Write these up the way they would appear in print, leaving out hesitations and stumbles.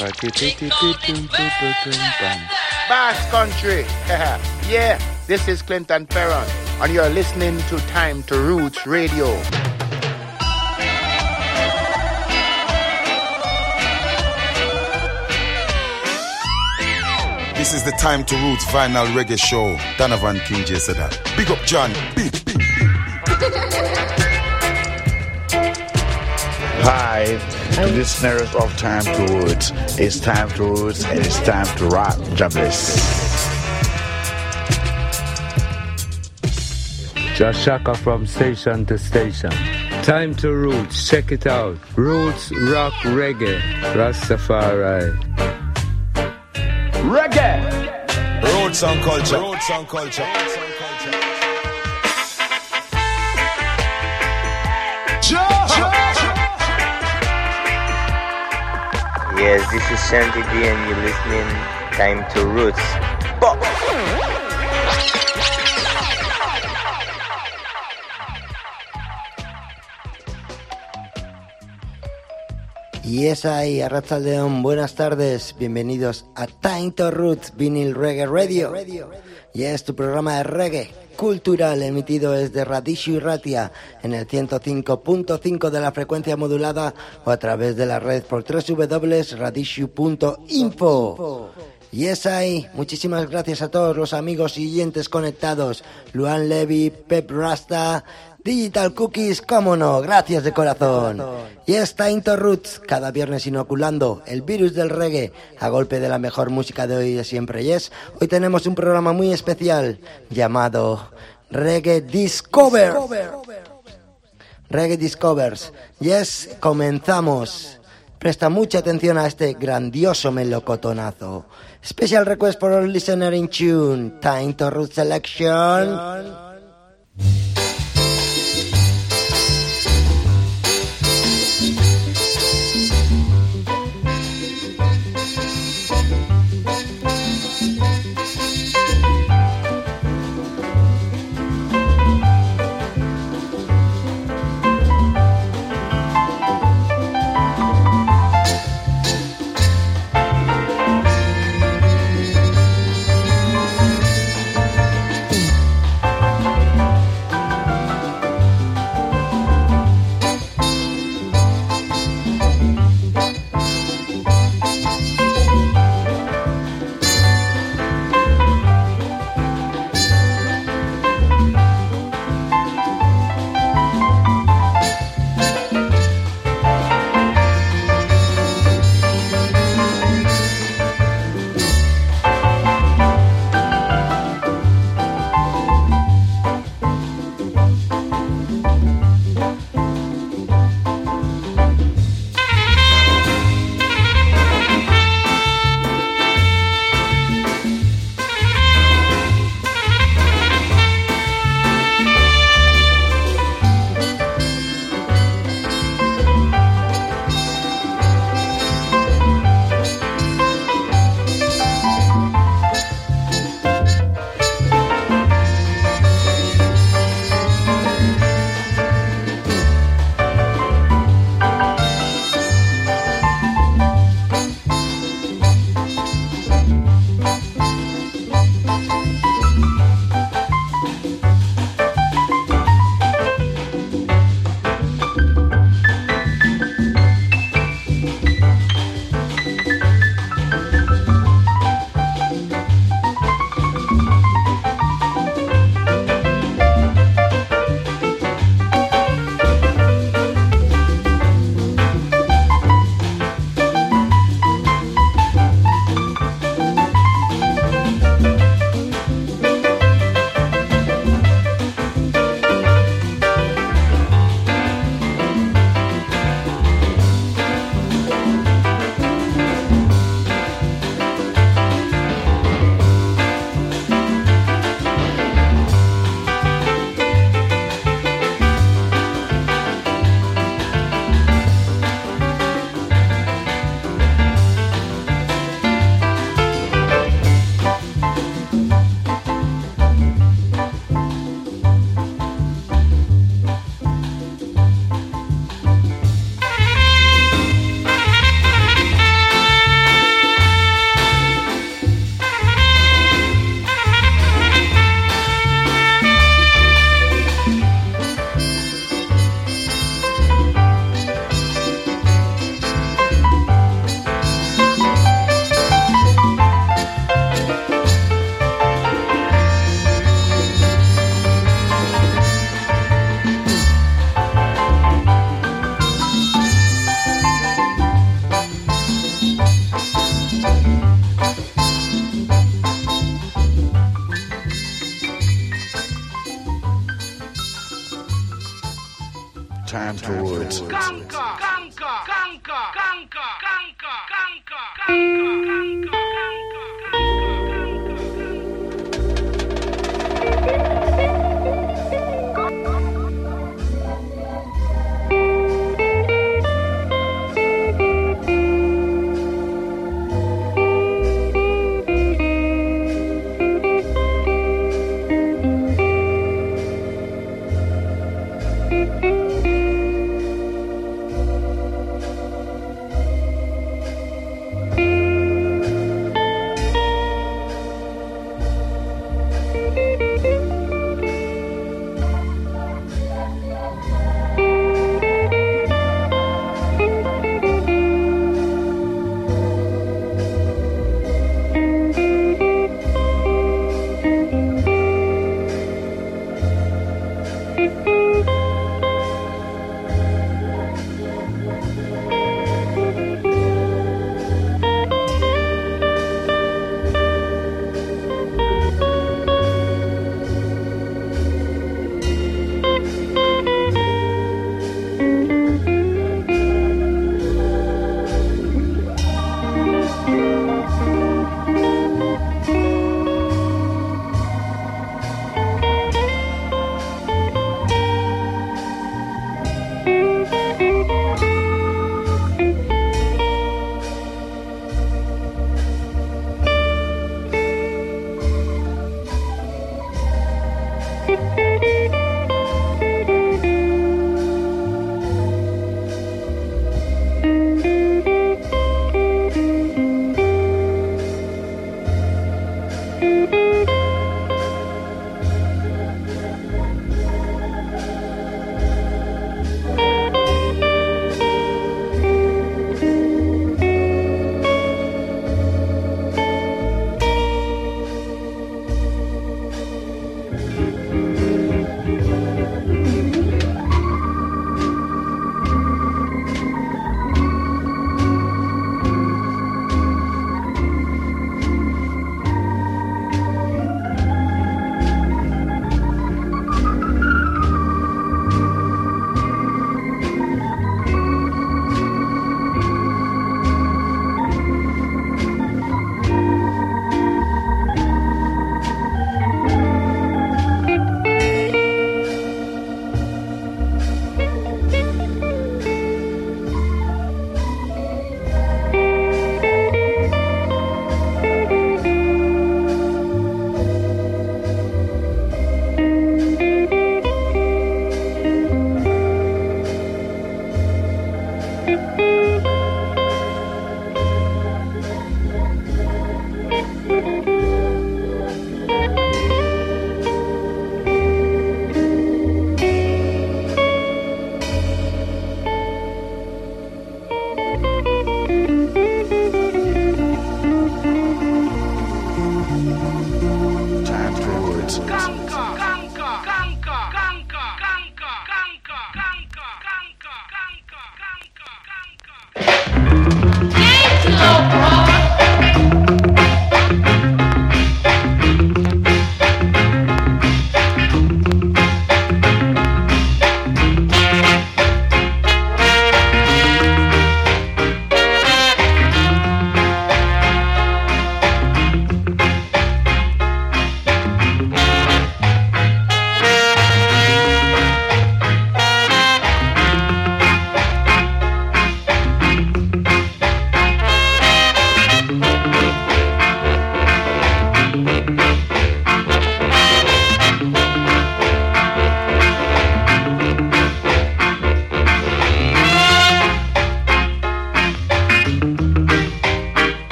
Bass Country. Yeah, this is Clinton Perron, and you're listening to Time to Roots Radio. This is the Time to Roots Vinyl Reggae Show. Donovan King J said that. Big up John. Big. Hi, listeners of Time to Roots. It's Time to Roots and it's time to rock. Jobless. Josh Shaka from station to station. Time to Roots. Check it out. Roots, rock, reggae, Rastafari. Reggae. Roots and culture. Roots and culture. Yes, this is Shanti D and you're listening Time to Roots. Yes, ahí, Arratsaldeon, buenas tardes, bienvenidos a Time to Roots Vinyl Reggae Radio. Yes, tu programa de reggae cultural emitido desde Radishu y Ratia en el 105.5 de la frecuencia modulada o a través de la red por www.radishu.info. Yes, ahí, muchísimas gracias a todos los amigos y oyentes conectados. Luan Levy, Pep Rasta, Digital Cookies, cómo no, gracias de corazón. Y está Into Roots, cada viernes inoculando el virus del reggae a golpe de la mejor música de hoy y de siempre. Yes, hoy tenemos un programa muy especial llamado Reggae Discover. Reggae Discovers. Yes, comenzamos. Presta mucha atención a este grandioso melocotonazo. Special request for our listener in tune. Time to Roots selection. roots.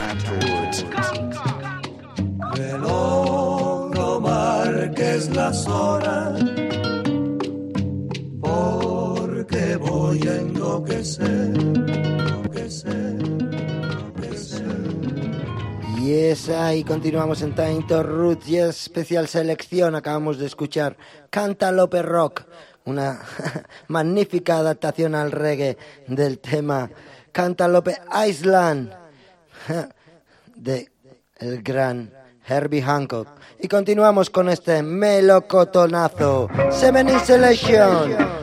time to roots. Reloj, no marques las horas, porque voy a enloquecer, enloquecer. Yes, y continuamos en Time to Roots y especial selección. Acabamos de escuchar Cantaloupe Rock, una magnífica adaptación al reggae del tema Cantaloupe Island de el gran Herbie Hancock. Y continuamos con este melocotonazo, Seven in Selection.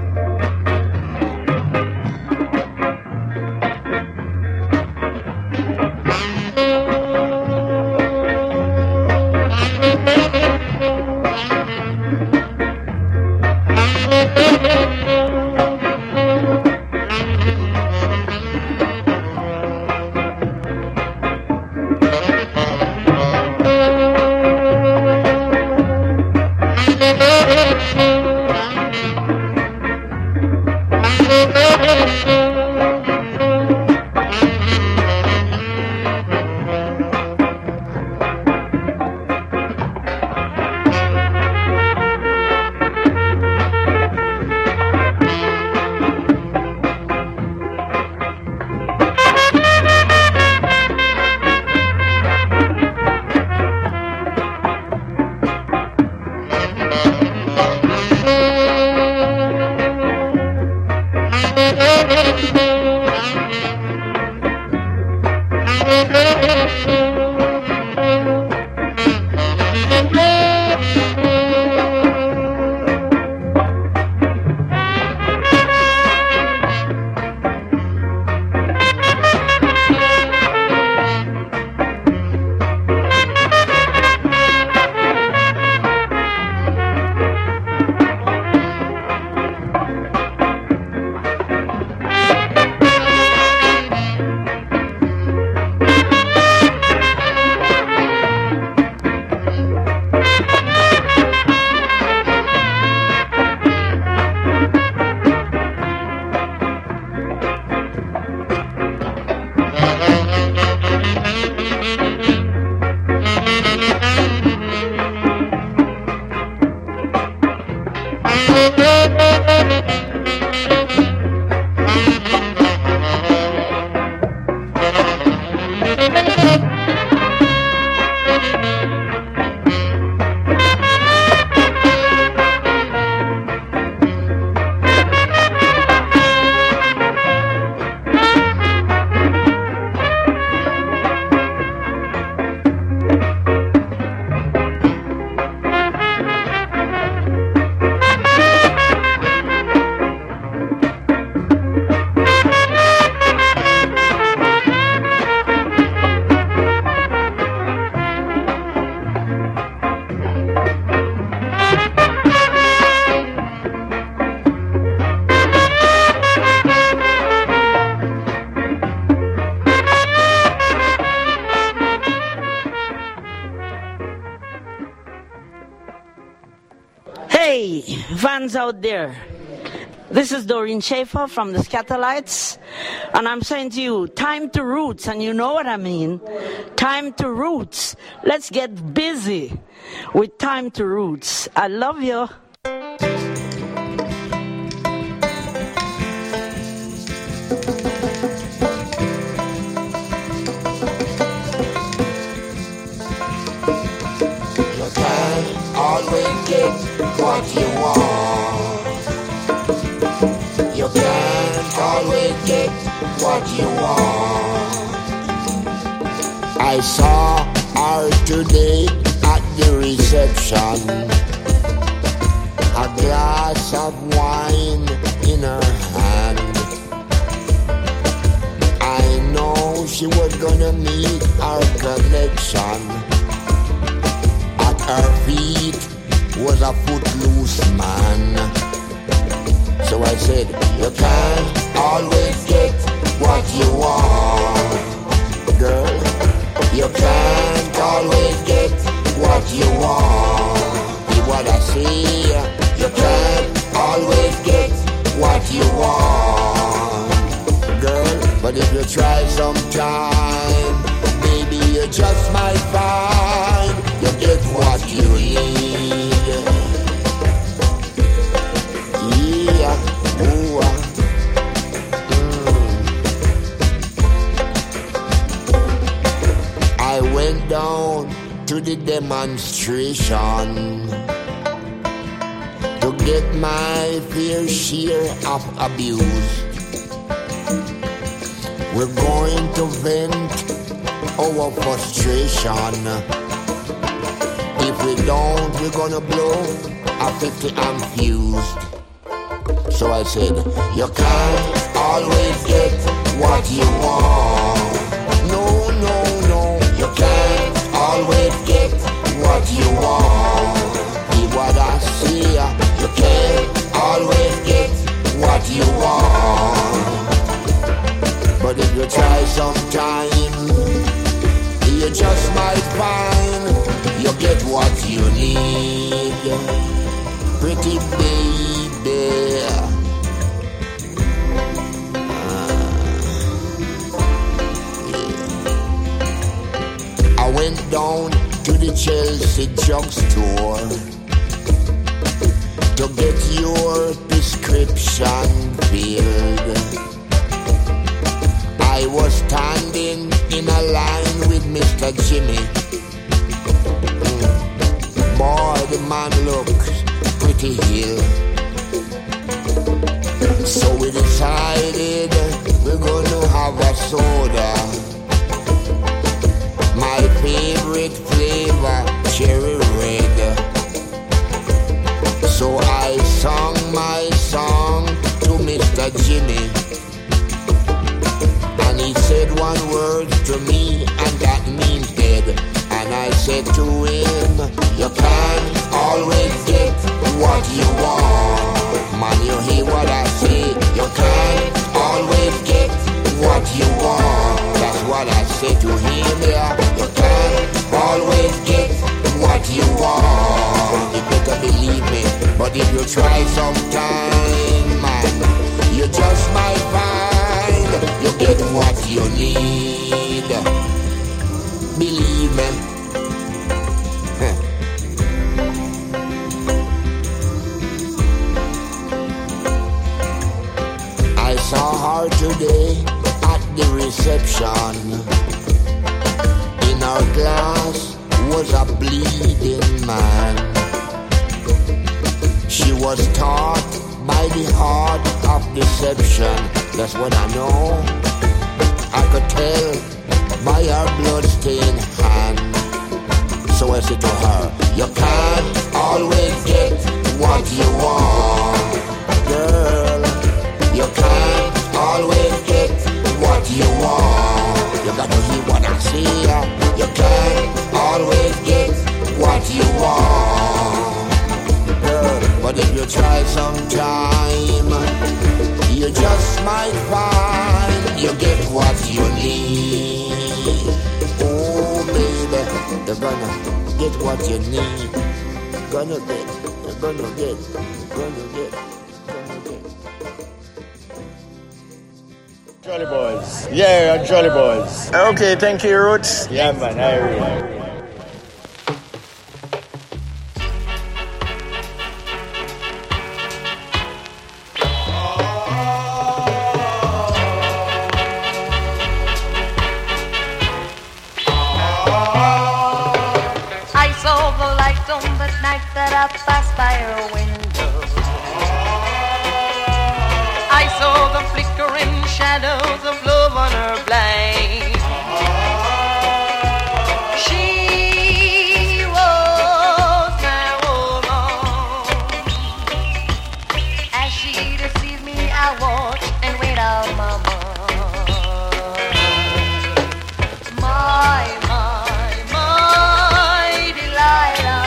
Fans out there, this is Doreen Schaefer from the Scatterlights, and I'm saying to you, time to roots, and you know what I mean. Time to roots. Let's get busy with time to roots. I love you. You can't always get what you want. You can't always get what you want. I saw her today at the reception, a glass of wine in her hand. I know she was gonna meet our connection. At her feet was a footloose man. So I said, you can't always get what you want, girl. You can't always get what you want. You wanna see? You can't always get what you want, girl. But if you try sometime, You just might find you get what you need. Yeah, ooh, I went down to the demonstration to get my fair share of abuse. We're going to vent our frustration. If we don't, we're gonna blow a 50 amp fuse. So I said, you can't always get what you want. No, no, no, you can't always get what you want. Hear what I say, you can't always get what you want. But if you try sometime, you just might find you get what you need. Pretty baby. I went down to the Chelsea drugstore to get your prescription filled. I was standing in a line with Mr. Jimmy. Boy, the man looks pretty ill. So we decided we're gonna have a soda. My favorite flavor, cherry red. So I sang my song to Mr. Jimmy. And he said one word to me, and that means dead. And I said to him, you can't always get what you want. Man, you hear what I say? You can't always get what you want. That's what I said to him, yeah. You can't always get what you want. You better believe me. But if you try sometime, man, you just might find you get what you need. Believe me. I saw her today at the reception. In her glass was a bleeding man. She was taught by the art of deception. That's what I know. I could tell by her bloodstained hand. So I said to her, you can't always get what you want, girl. You can't always get what you want. You got to hear what I say. You can't always get what you want, girl. But if you try sometime, you just might find you get what you need. Oh, baby, you're gonna get what you need. Gonna get, you're gonna get, you're gonna get, gonna get. Jolly Boys. Yeah, Jolly Boys. Okay, thank you, Roots. Yeah, man, I really. That I passed by her window, I saw the flickering shadows of love on her blind. She was my woman. As she deceived me, I watched and wait out my mind. My Delilah.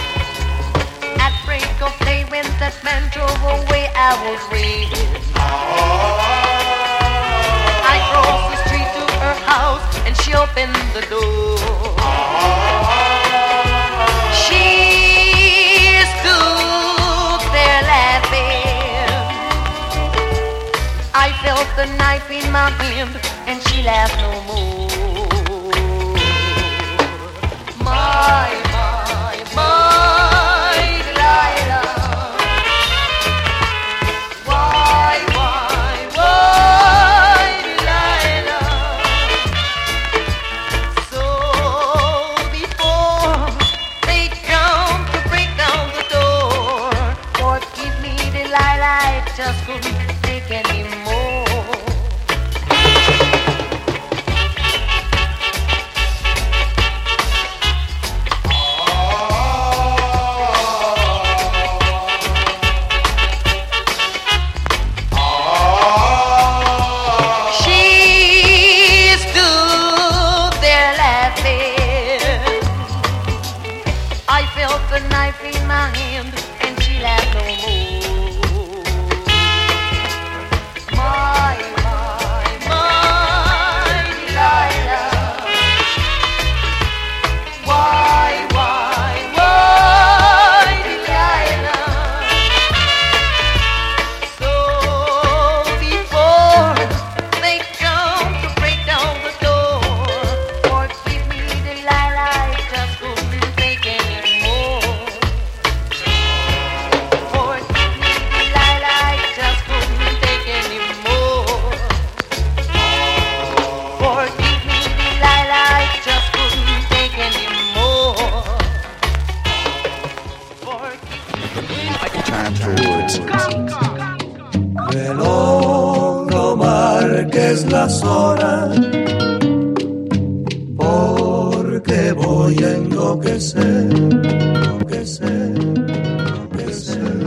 That man drove away, I was waiting. open the door. She stood there laughing. I felt the knife in my hand, and she laughed no more. My Delilah. Why, Delilah? So before they come to break down the door, forgive me, Delilah, I just couldn't take any more. The knife in my hand, and she laughed no more. My Delilah. Why, Delilah? So before they come to break down the door, forgive me, Delilah, I just couldn't take any. Reloj, no marques las horas, porque voy a enloquecer, enloquecer, enloquecer.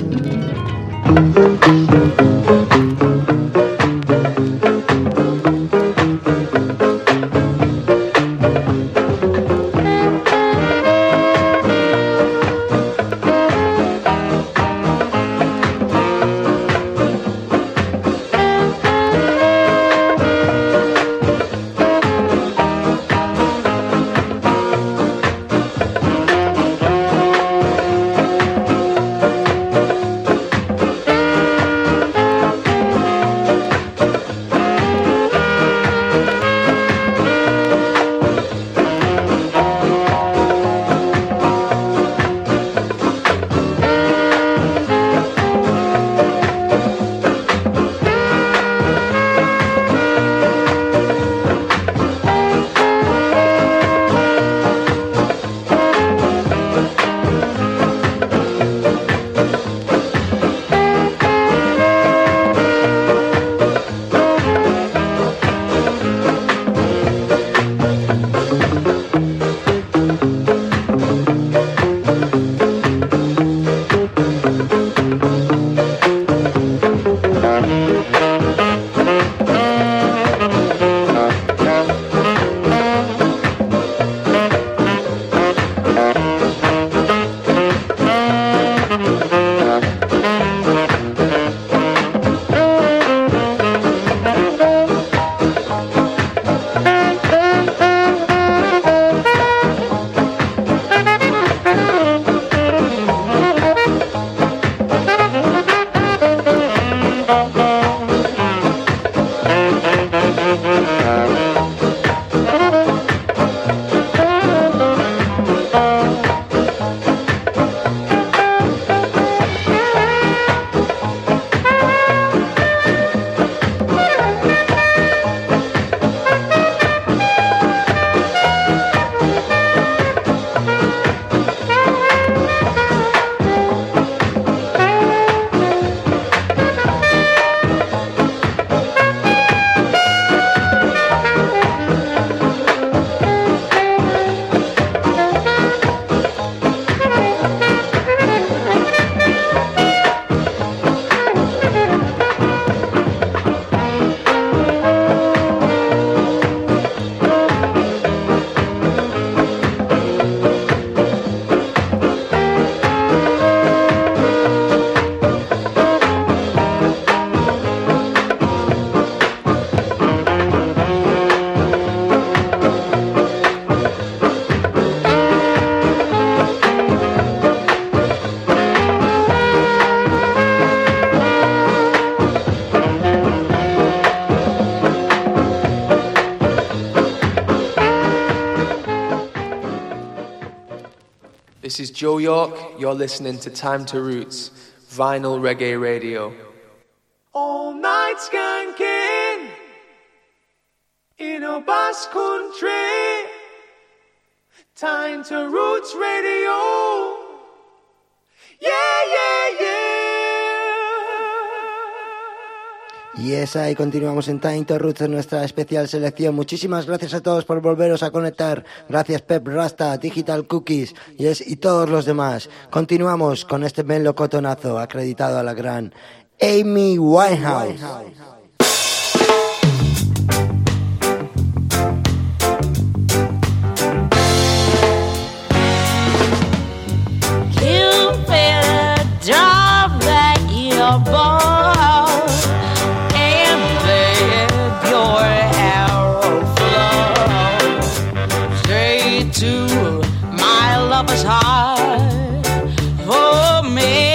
This is Joe York. You're listening to Time to Roots, Vinyl Reggae Radio. All night skanking in a bass country. Time to Roots Radio. Yeah, yeah, yeah. Y esa, y continuamos en Time to Roots en nuestra especial selección. Muchísimas gracias a todos por volveros a conectar. Gracias Pep Rasta, Digital Cookies y todos los demás. Continuamos con este melocotonazo acreditado a la gran Amy Winehouse. You better drop back your ball and let your arrow flow straight to my lover's heart. For me,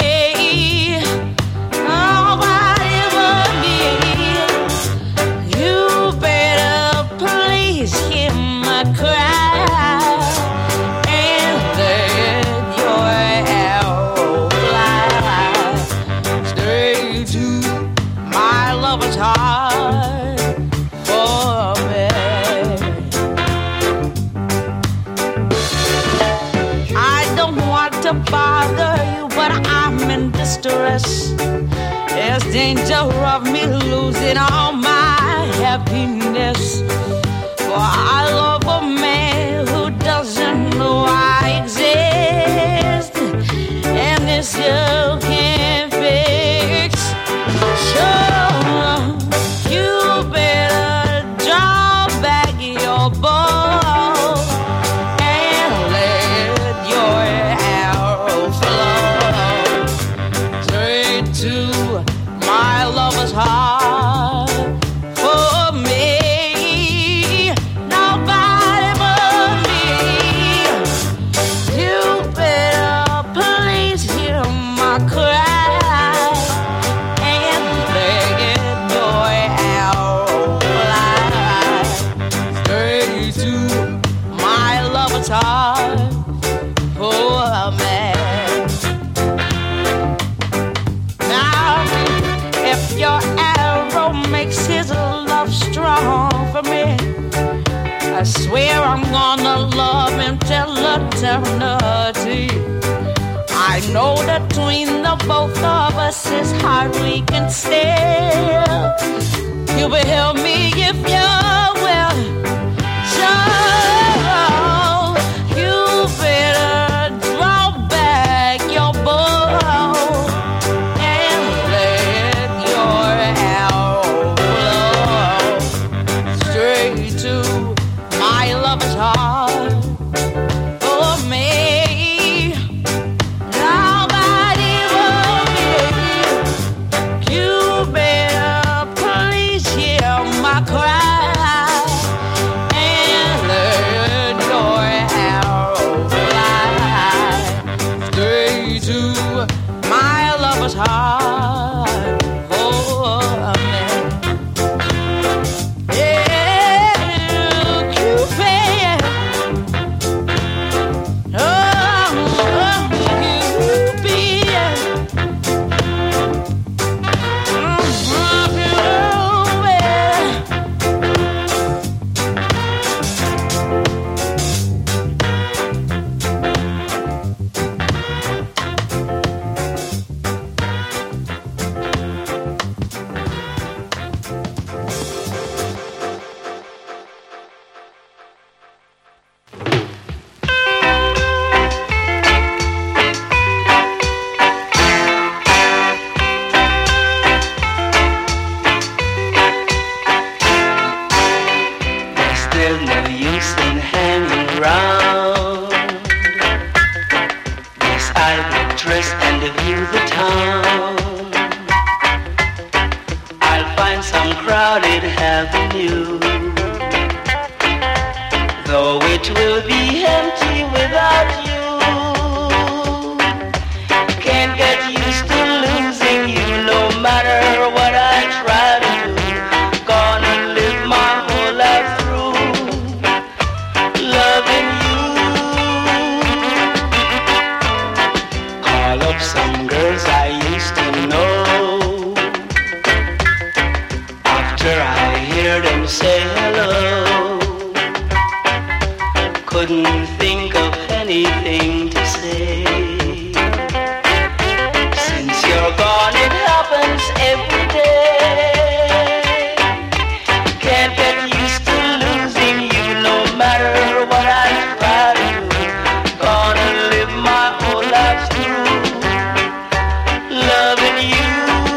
nobody but me. You better please hear my cry and let your arrow fly straight to my lover's heart. For me, I don't want to bother you, but I'm in distress. There's danger of me losing all my happiness. For I love a man who doesn't know I exist, and this you can't fix. Sure, you better draw back your bow and let your arrow flow straight to my lover's heart. For me, nobody but me. You better please hear my cry and let your arrow fly straight to my lover's heart. For me. Now, if your arrow makes his love strong for me, I swear I'm gonna love him till eternity. I know that between the both of us is hard we can stare. You will help me if you will. So you better draw back your bow and let your arrow flow straight to my lover's heart. For me, nobody but me. You better please hear my cry and let your arrow fly straight to my lover's heart. For me, yeah, Cupid. Oh, Cupid. There's still no use in hanging round. Yes, I will dress and view the town. I'll find some crowded avenue, though it will be empty without you. Can't get used to losing you, no matter what I try to do. Gonna live my whole life through loving you. call up some girls I used to know. After I hear them say hello, couldn't think of anything to say. Since you're gone, it happens every day. Can't get used to losing you, no matter what I try to do. Gonna live my whole life through loving you.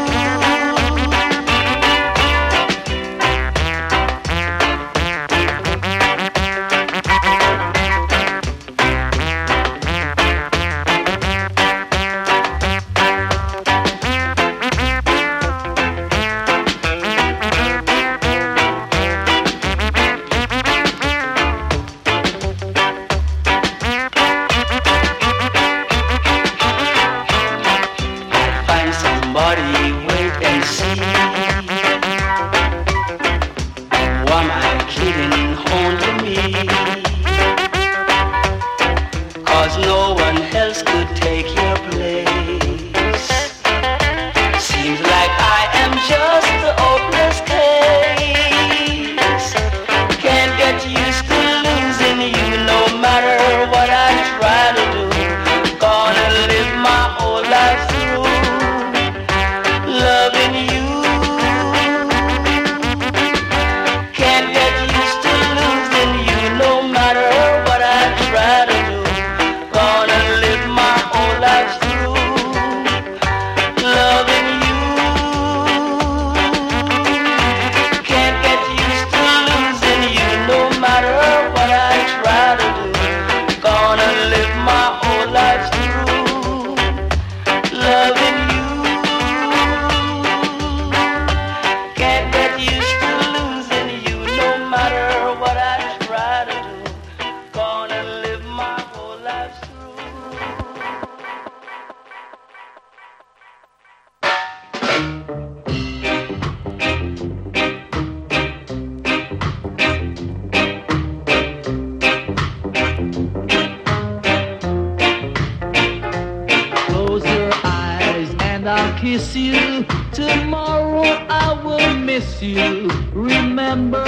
kiss you. Tomorrow I will miss you. Remember,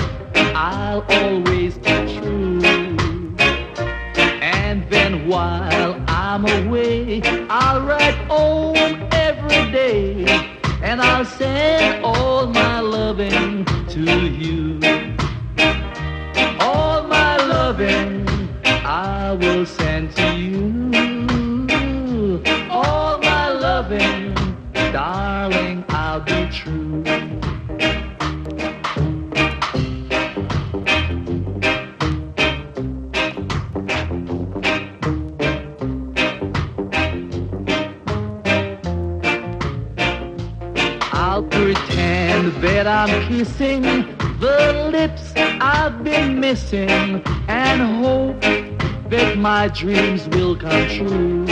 I'll always be true. And then while I'm away, I'll write home every day, and I'll send all my loving to you. All my loving I will send to you. All my loving, darling, I'll be true. I'll pretend that I'm kissing the lips I've been missing, and hope that my dreams will come true.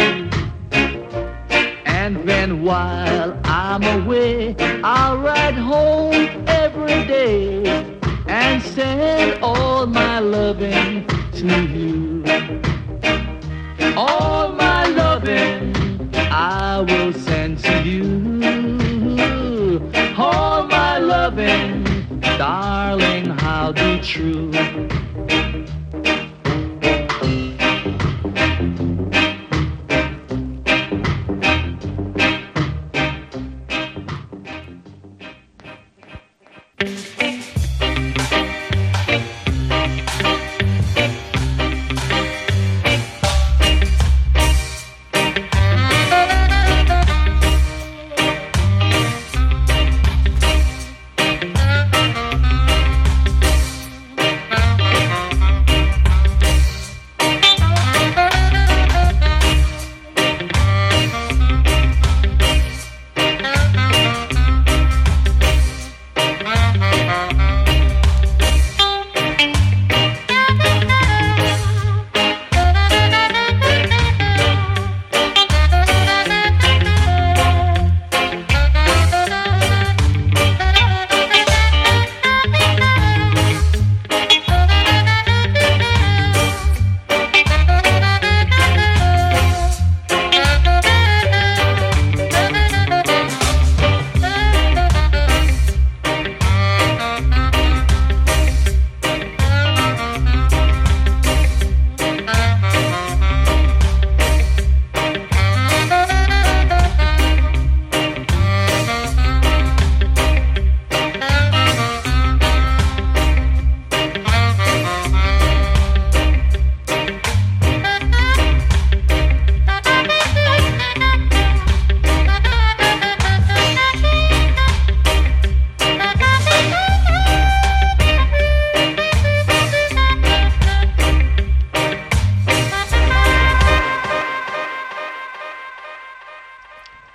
And then while I'm away, I'll write home every day and send all my loving to you. All my loving I will send to you. All my loving, darling, I'll be true.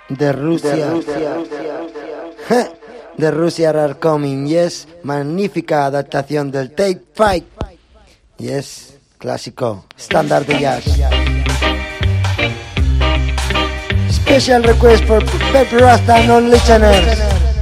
de Rusia. De Rusia are coming, yes. Magnífica adaptación del Take 5. Yes, clásico, estándar de jazz. Special request for Pep Rasta and all listeners.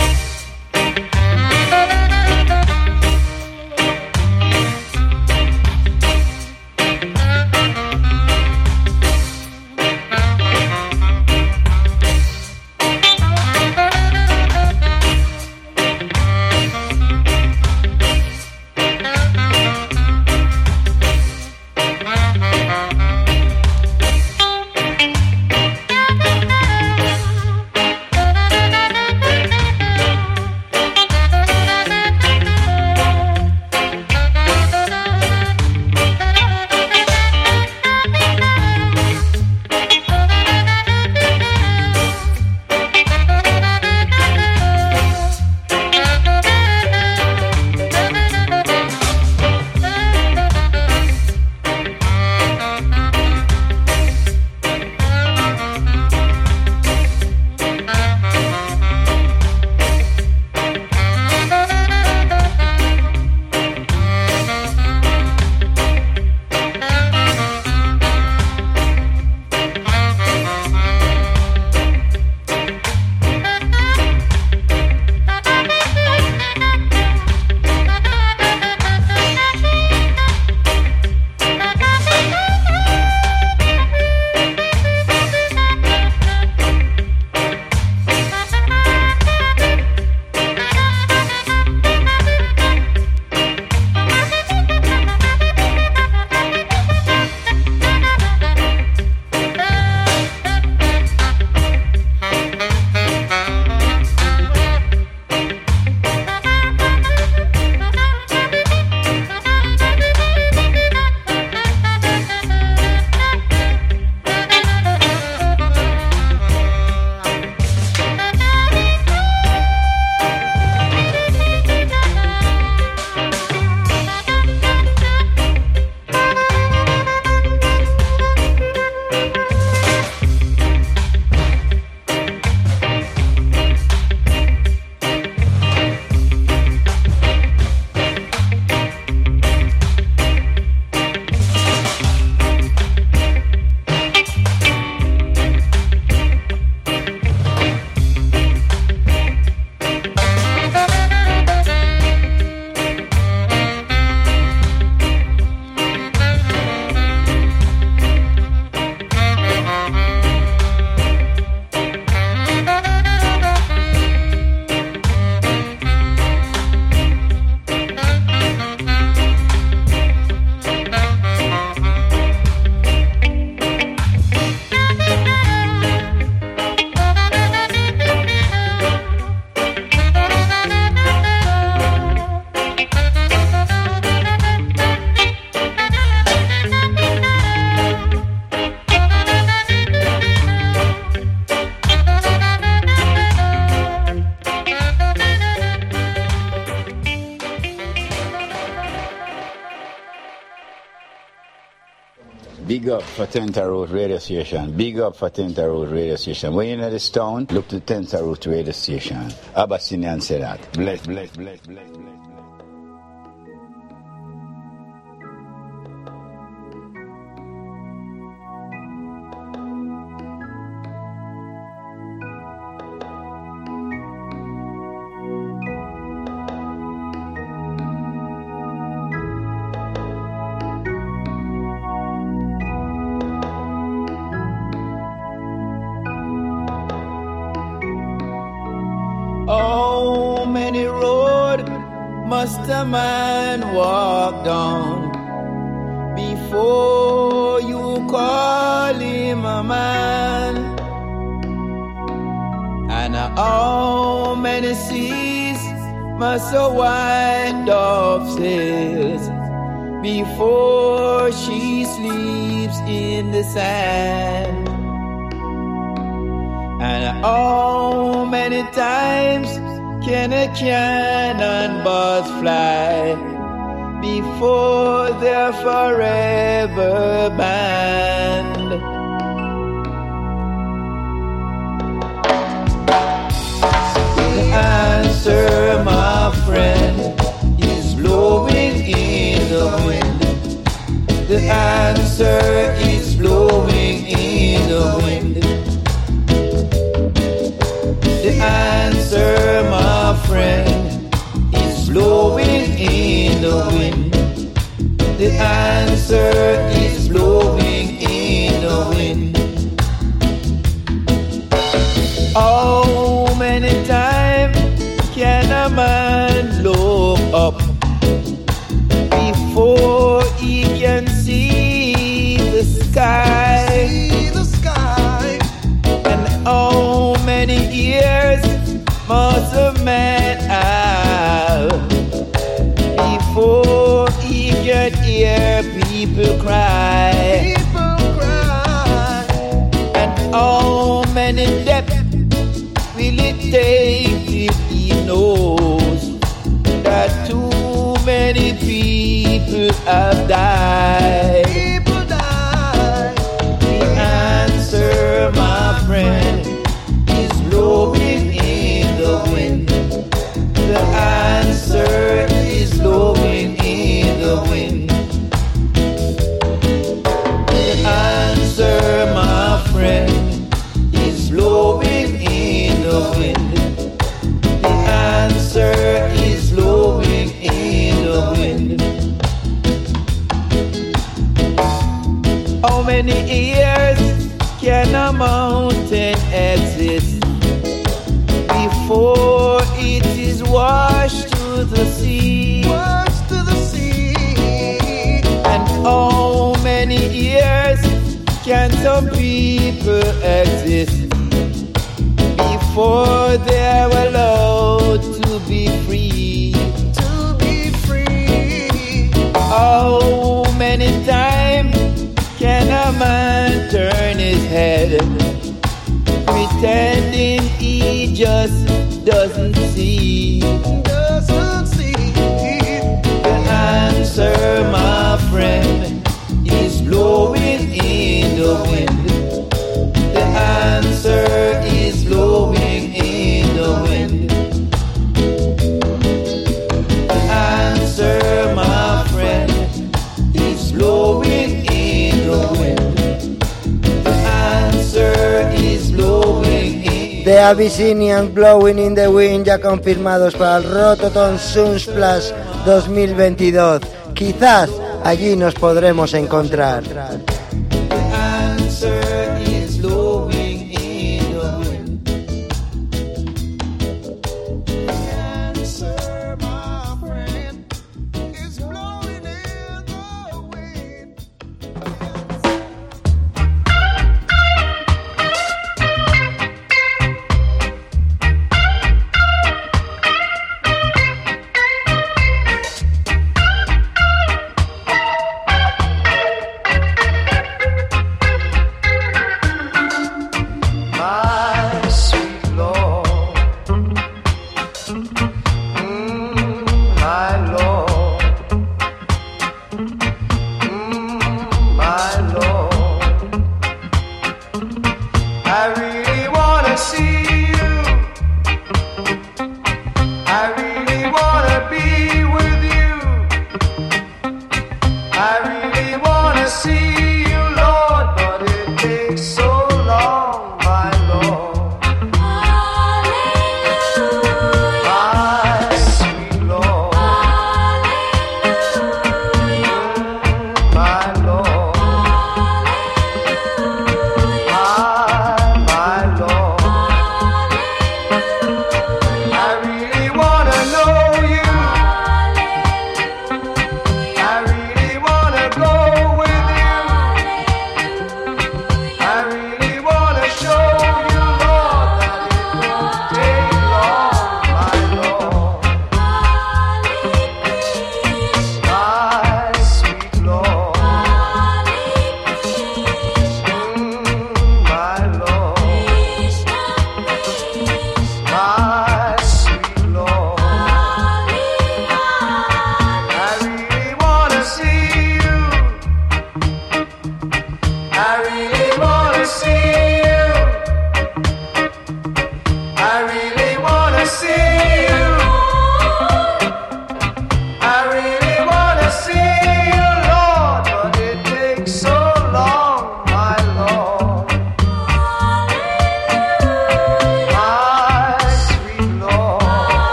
Big up for Tenta Road Radio Station. Big up for Tenta Road Radio Station. When you're in this town, look to Tenta Road Radio Station. Abyssinian said that. Bless, bless, bless, bless, bless. Must a man walk down before you call him a man? And how many seas must a white dove sail before she sleeps in the sand? And how many times can a cannonballs fly before they're forever banned? answer is blowing in the wind. The answer, my friend, is blowing in the wind. The answer is blowing in the wind. How many times can a man look up before he can see the sky? And how many years must a man have before he can hear people cry? And how many depths will it take till he knows that too many people have died? The answer, my friend, is blowing in the wind. The answer is blowing in the wind. The answer, my friend, is blowing in the wind. The answer is blowing in the wind. How many years can a mountain exist before it is washed to the sea? And how many years can some people exist before they are allowed to be free? How many times can a man turn his head, pretending he just doesn't see? The answer, my friend, is blowing in the wind. The answer is blowing in the wind. The answer, my friend, is blowing in the wind. The answer is blowing in. The Abyssinian Blowing in the Wind, ya confirmados para el Rototom Sunsplash 2022. Quizás allí nos podremos encontrar. The answer is blowing in the wind. The answer, my friend, is blowing in the wind.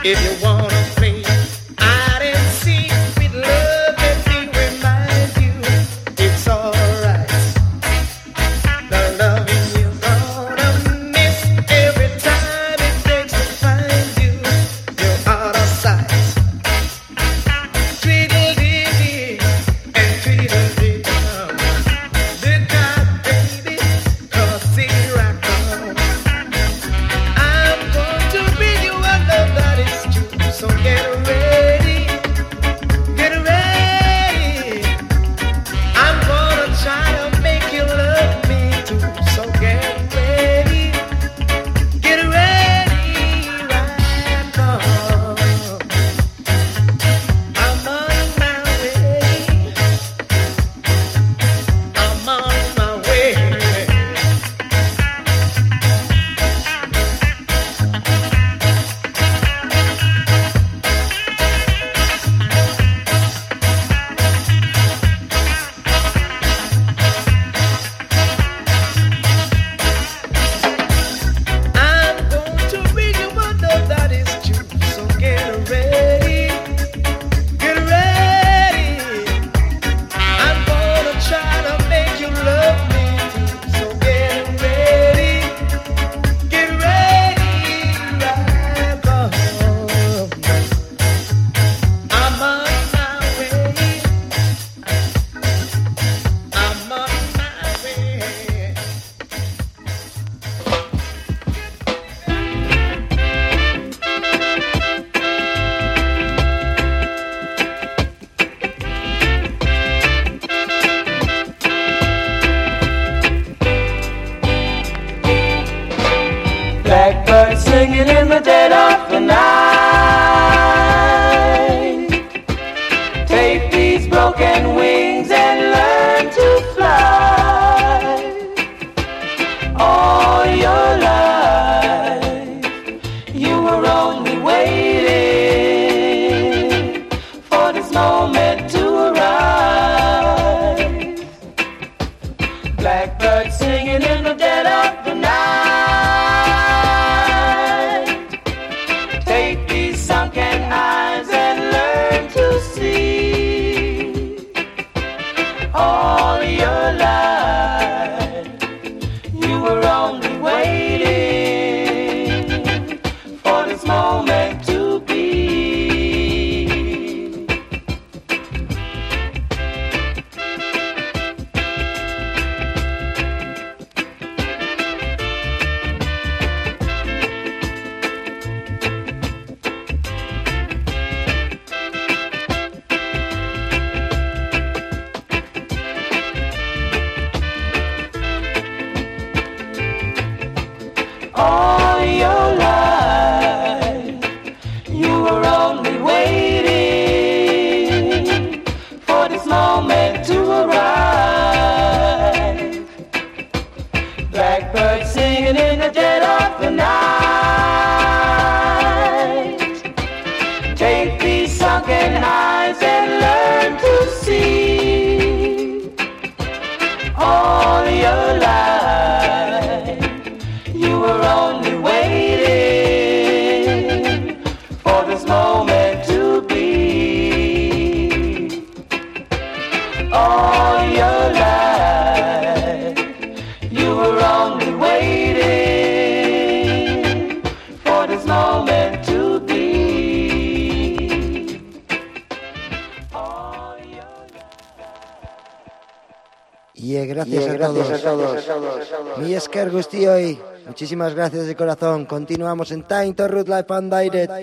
If you wanna play hide and seek with love, let me remind you it's alright. The loving you're gonna miss every time it takes to find you. You're out of sight. Tweedledee and tweedledee-dum. Look out, baby, 'cause here I come. I'm going to bring you a love that is true. So get ready, get ready. I'm gonna try to make you love me too. So get ready, right now. I'm on my way. I'm on my way. I'm going to bring you a love that is true. So get ready, get ready. I'm gonna try to make you love me too. So get ready, right now. I'm on my way. I'm on my way. Blackbird singing in the dead of the night. Take these broken wings and learn to fly. All your life, you were only waiting for this moment to arise. Blackbird singing in the dead of the night. Take these sunken eyes and learn to see. All your life, you were only waiting for this moment to be. All your life, you were only waiting for this moment to arrive. Blackbird singing in the dead of the night. Take these sunken eyes and learn to see. All your life, you were only waiting for this moment to be. All your life, you were only waiting for this moment to be. Gracias a todos. Mi esker guztioi. Muchísimas gracias de corazón. Continuamos en Time to Root Live and Direct.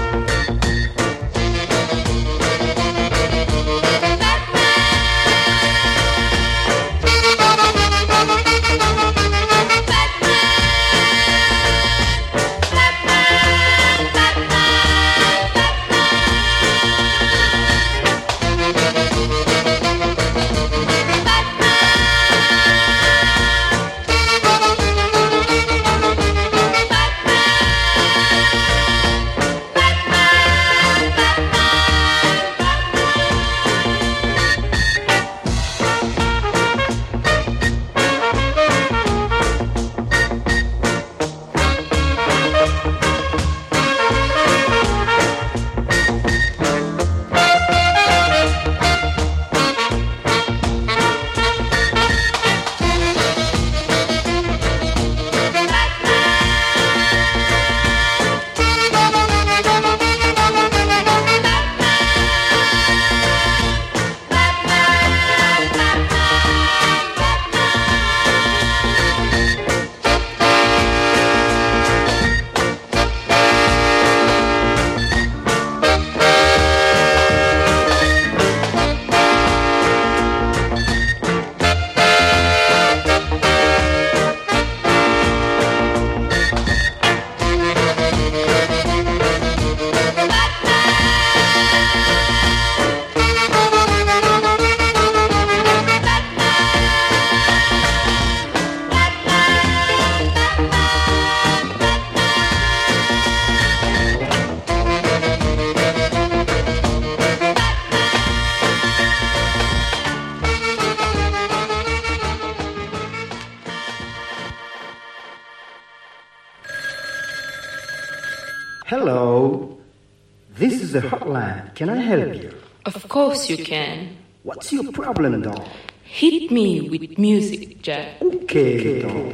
Batman! is the hotline. Can I help you? Of course you can. What's your problem, dog? Hit me with music, Jack. Okay, dog.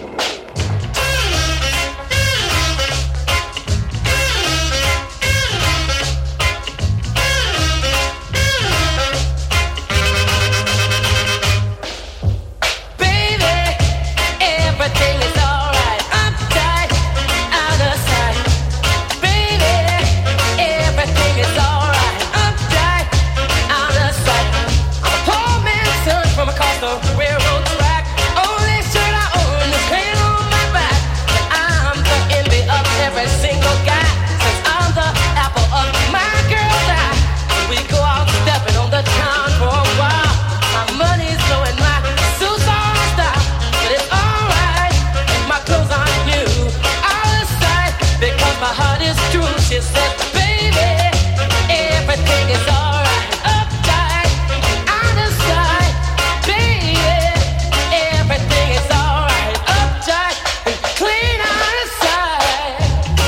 She said, baby, everything is alright. Uptight, out of sight. Baby, everything is alright. Uptight, and clean out of sight.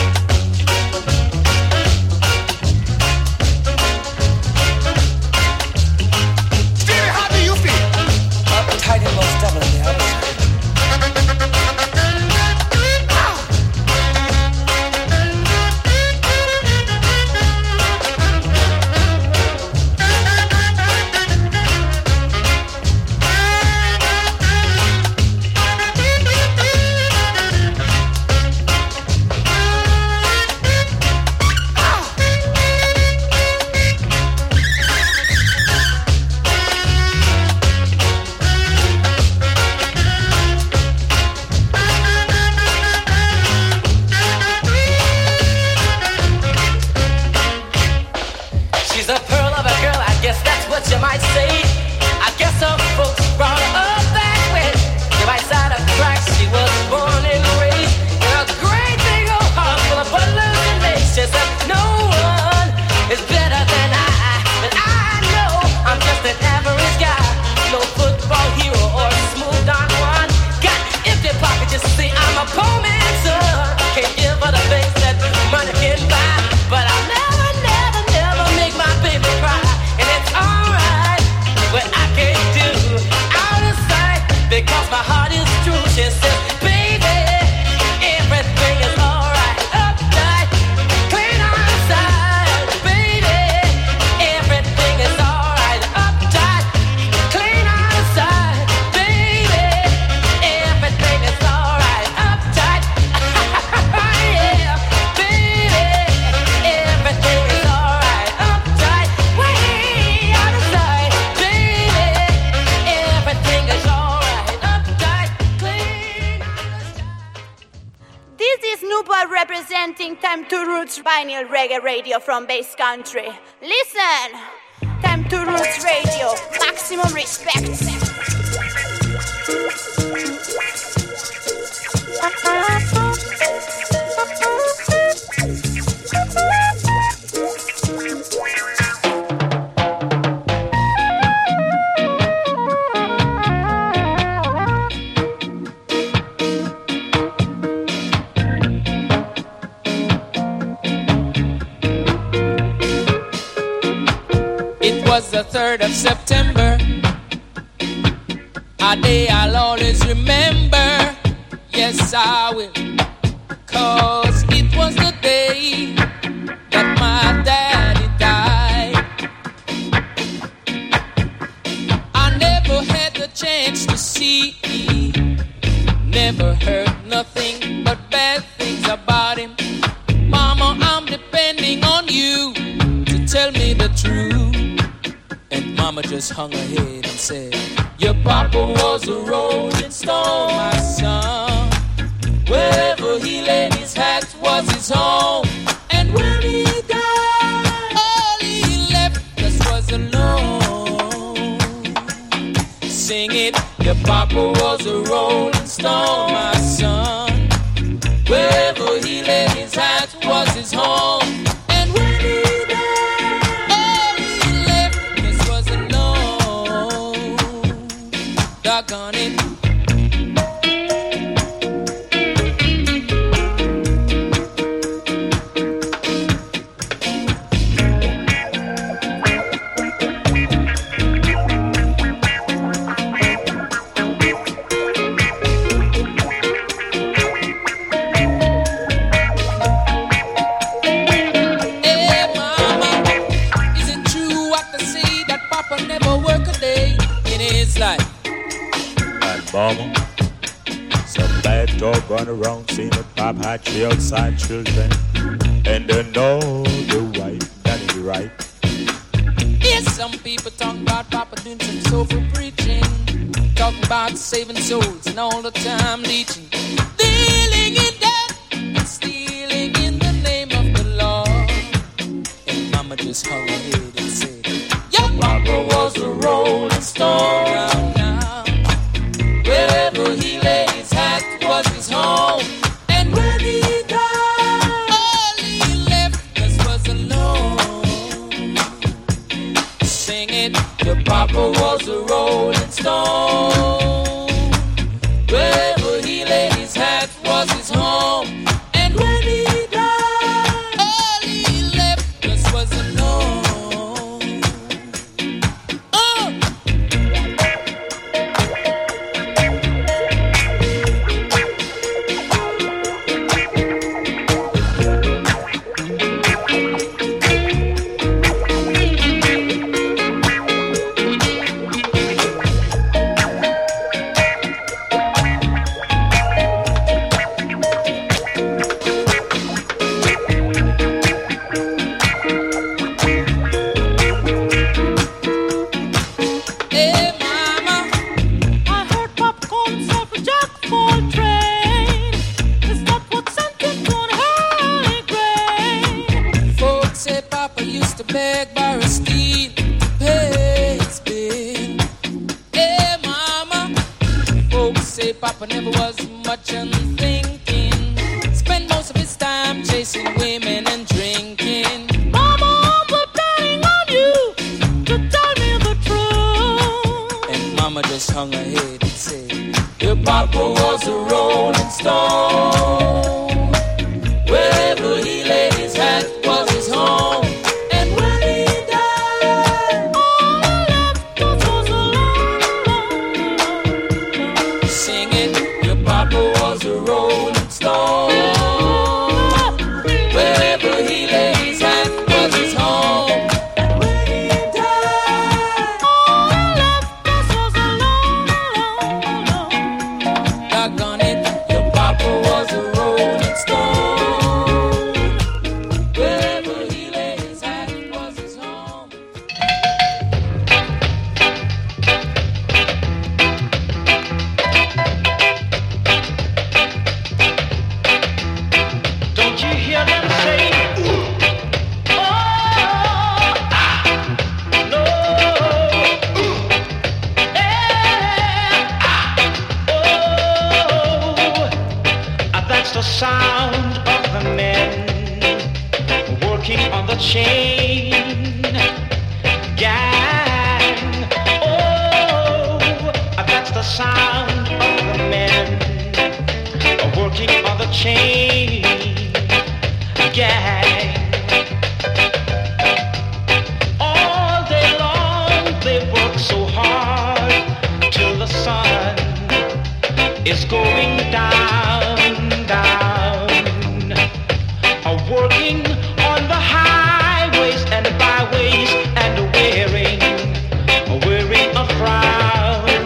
Stevie, how do you feel? Uptight and most definitely out of sight. You might say, I guess some folks brought her up that way. Right side of tracks, she was born and raised in a great big old heart full of balloons and lace. She said, no one is better than I know. I'm just an average guy, no football hero or smooth Don Juan. Got empty pockets, you see, I'm a poor man's son. Can't give her the things that money can buy, but I'll never make my baby cry. And it's alright, what I can't do, out of sight, because my heart is true. She says, baby, everything is alright. Uptight, clean outside. Baby, everything is alright. Uptight, clean outside. Baby, everything is alright. Uptight, yeah. Baby, everything is alright. Uptight, way out of sight. Baby, everything is alright. Uptight, clean out of sight. This is Nuba representing Time to Roots Vinyl Reggae Radio from Bass Country. Listen! Time to Roots Radio. Maximum respect. It was the 3rd of September, a day I'll always remember. Yes, I will, 'cause it was the day that my daddy died. I never had the chance to see, never heard nothing but bad things about him. Mama, I'm depending on you to tell me the truth. And Mama just hung her head and said, your papa was a rolling stone, my son. Wherever he laid his hat was his home. And when he died, all he left us was alone. Sing it, your papa was a rolling stone, my son. Wherever he laid his hat was his home. And when he died, all he left us was alone. Doggone it. Papa never work a day in his life. And mama, some bad dog run around saying that Pop had 3 outside children, and they know the right, that is right. Yes, some people talking about Papa doing some soulful preaching, talking about saving souls and all the time leeching, dealing in debt and stealing in the name of the Lord. And Mama just hung her head and said, your Papa was a rolling stone. Wherever he lay, his hat was his home. And when he died, all he left us was alone. Sing it, your Papa was a rolling stone. Wherever he lay, his hat was his home. And when he died, all he left us was alone. Papa never was much unthinking. Spent most of his time chasing women and drinking. Mama, I'm depending on you to tell me the truth. And Mama just hung her head and said, your Papa was a rolling stone. Wherever he lay, his hat was his home. And when he died, all he left us was alone. Sing it, your Papa was a rolling stone. Wherever he lay, his hat was his home. And when he died, all he left us was alone. Doggone it, your Papa was a rolling stone. Wherever he lay, his hat was his home. Don't you hear them say, ooh, oh, ah, no, ooh, eh, ah, oh, that's the sound of the men working on the chain gang. Oh, that's the sound of the men working on the chain gang. All day long they work so hard till the sun is going down, down. Working on the highways and byways and wearing a frown.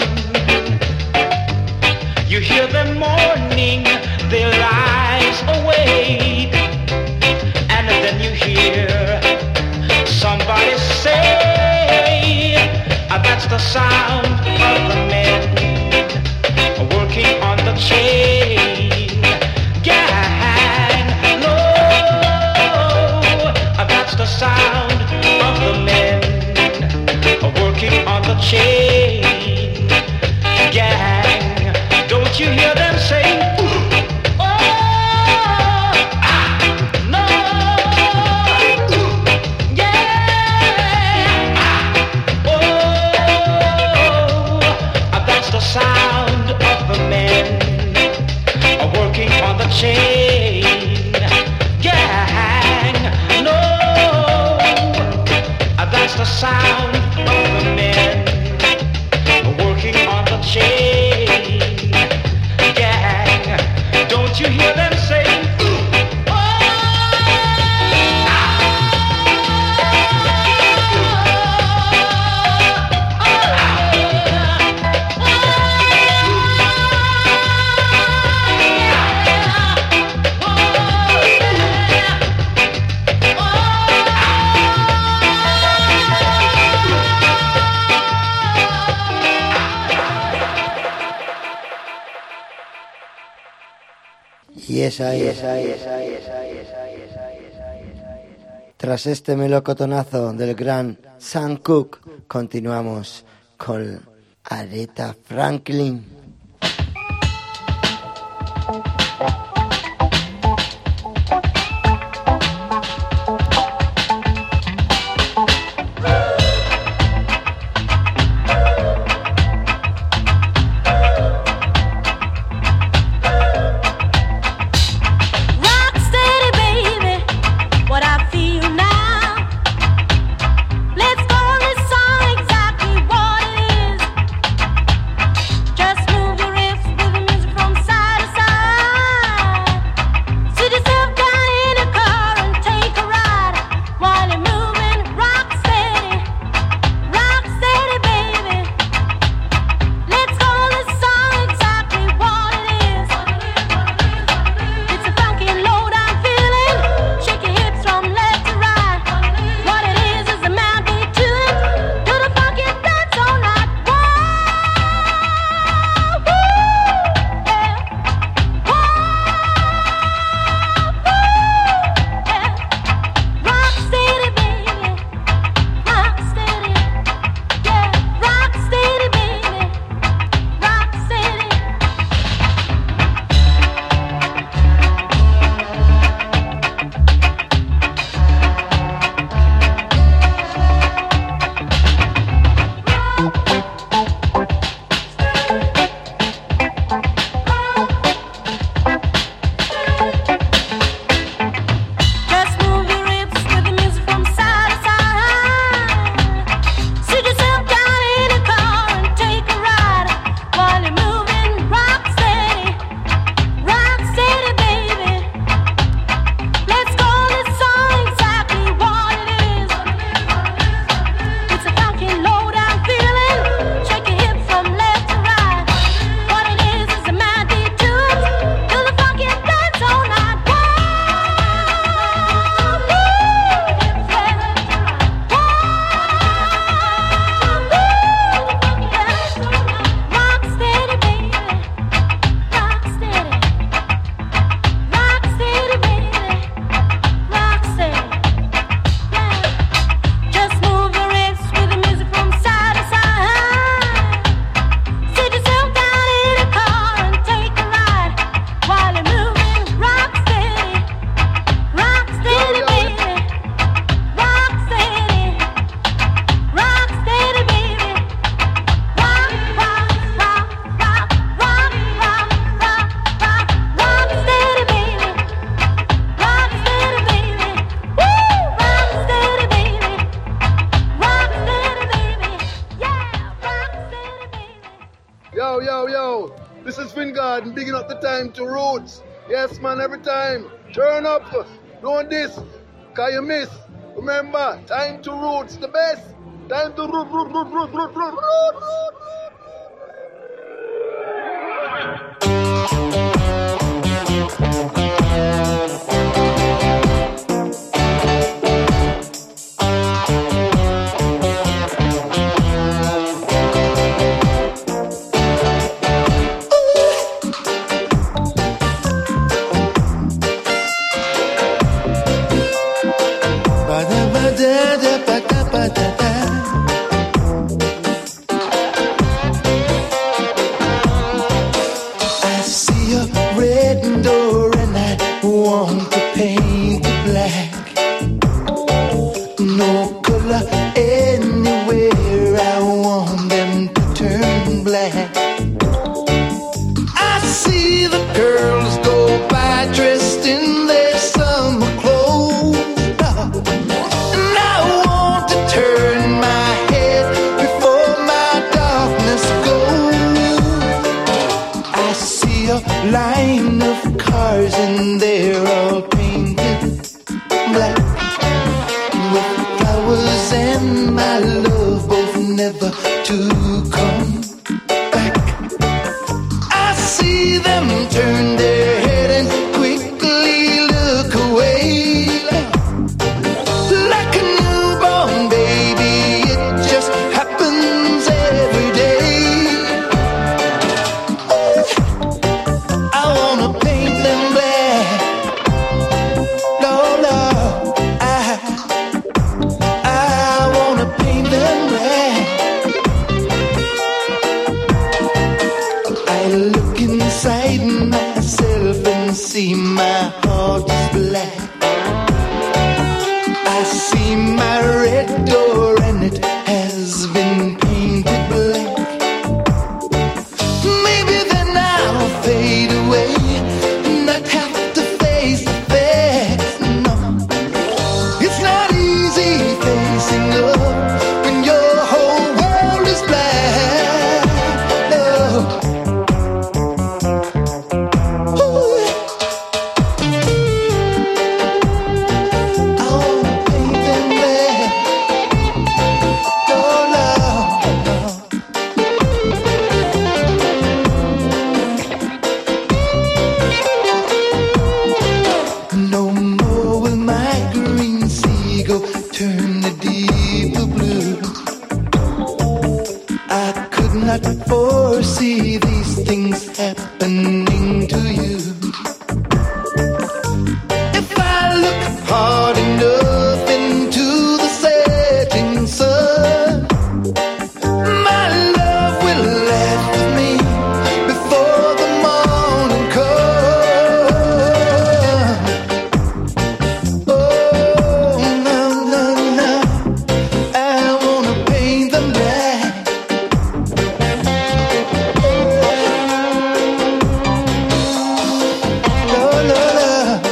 You hear them mourning their lives away, and then you hear somebody say, that's the sound of the men working on the chain gang. No, that's the sound of the men working on the chain gang. Don't you hear them say, ooh, oh, ah, no, ooh, yeah, ah, oh, that's the sound of the men working on the chain gang. No, that's the sound of the men working on the chain gang. Don't you hear them say, ooh, oh, ah, Yes, I. Tras este melocotonazo del gran Sam Cooke, continuamos con Aretha Franklin. Garden, bigging up the time to roots. Yes, man, every time. Turn up, doing this, cause you miss. Remember, time to roots, the best. Time to root. Black cannot foresee these things happening to you. If I look hard enough into the setting sun, my love will laugh with me before the morning comes. Oh, no, no, no, I wanna paint them black. No, no, no.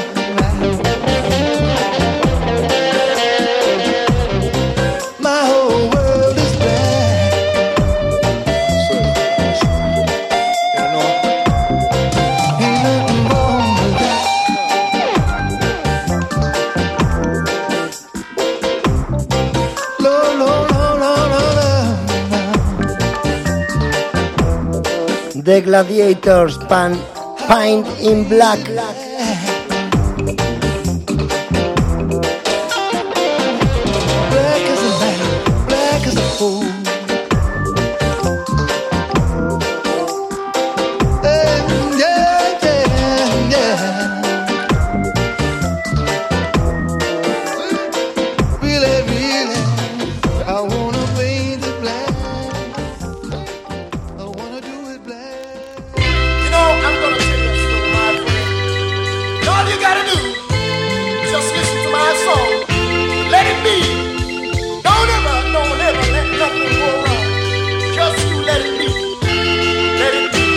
My whole world is black. Ain't nothing wrong with that. No, no, no, no, no, no. The Gladiators, Paint in Black. Black as a night, black as a fool. Yeah, yeah, yeah. Really, really, I wanna paint it black. I wanna do it black. You know, I'm gonna tell you a story, my friend. All you gotta do is just listen to my song. Let it be. Don't ever let nothing go wrong. Just you let it be. Let it be.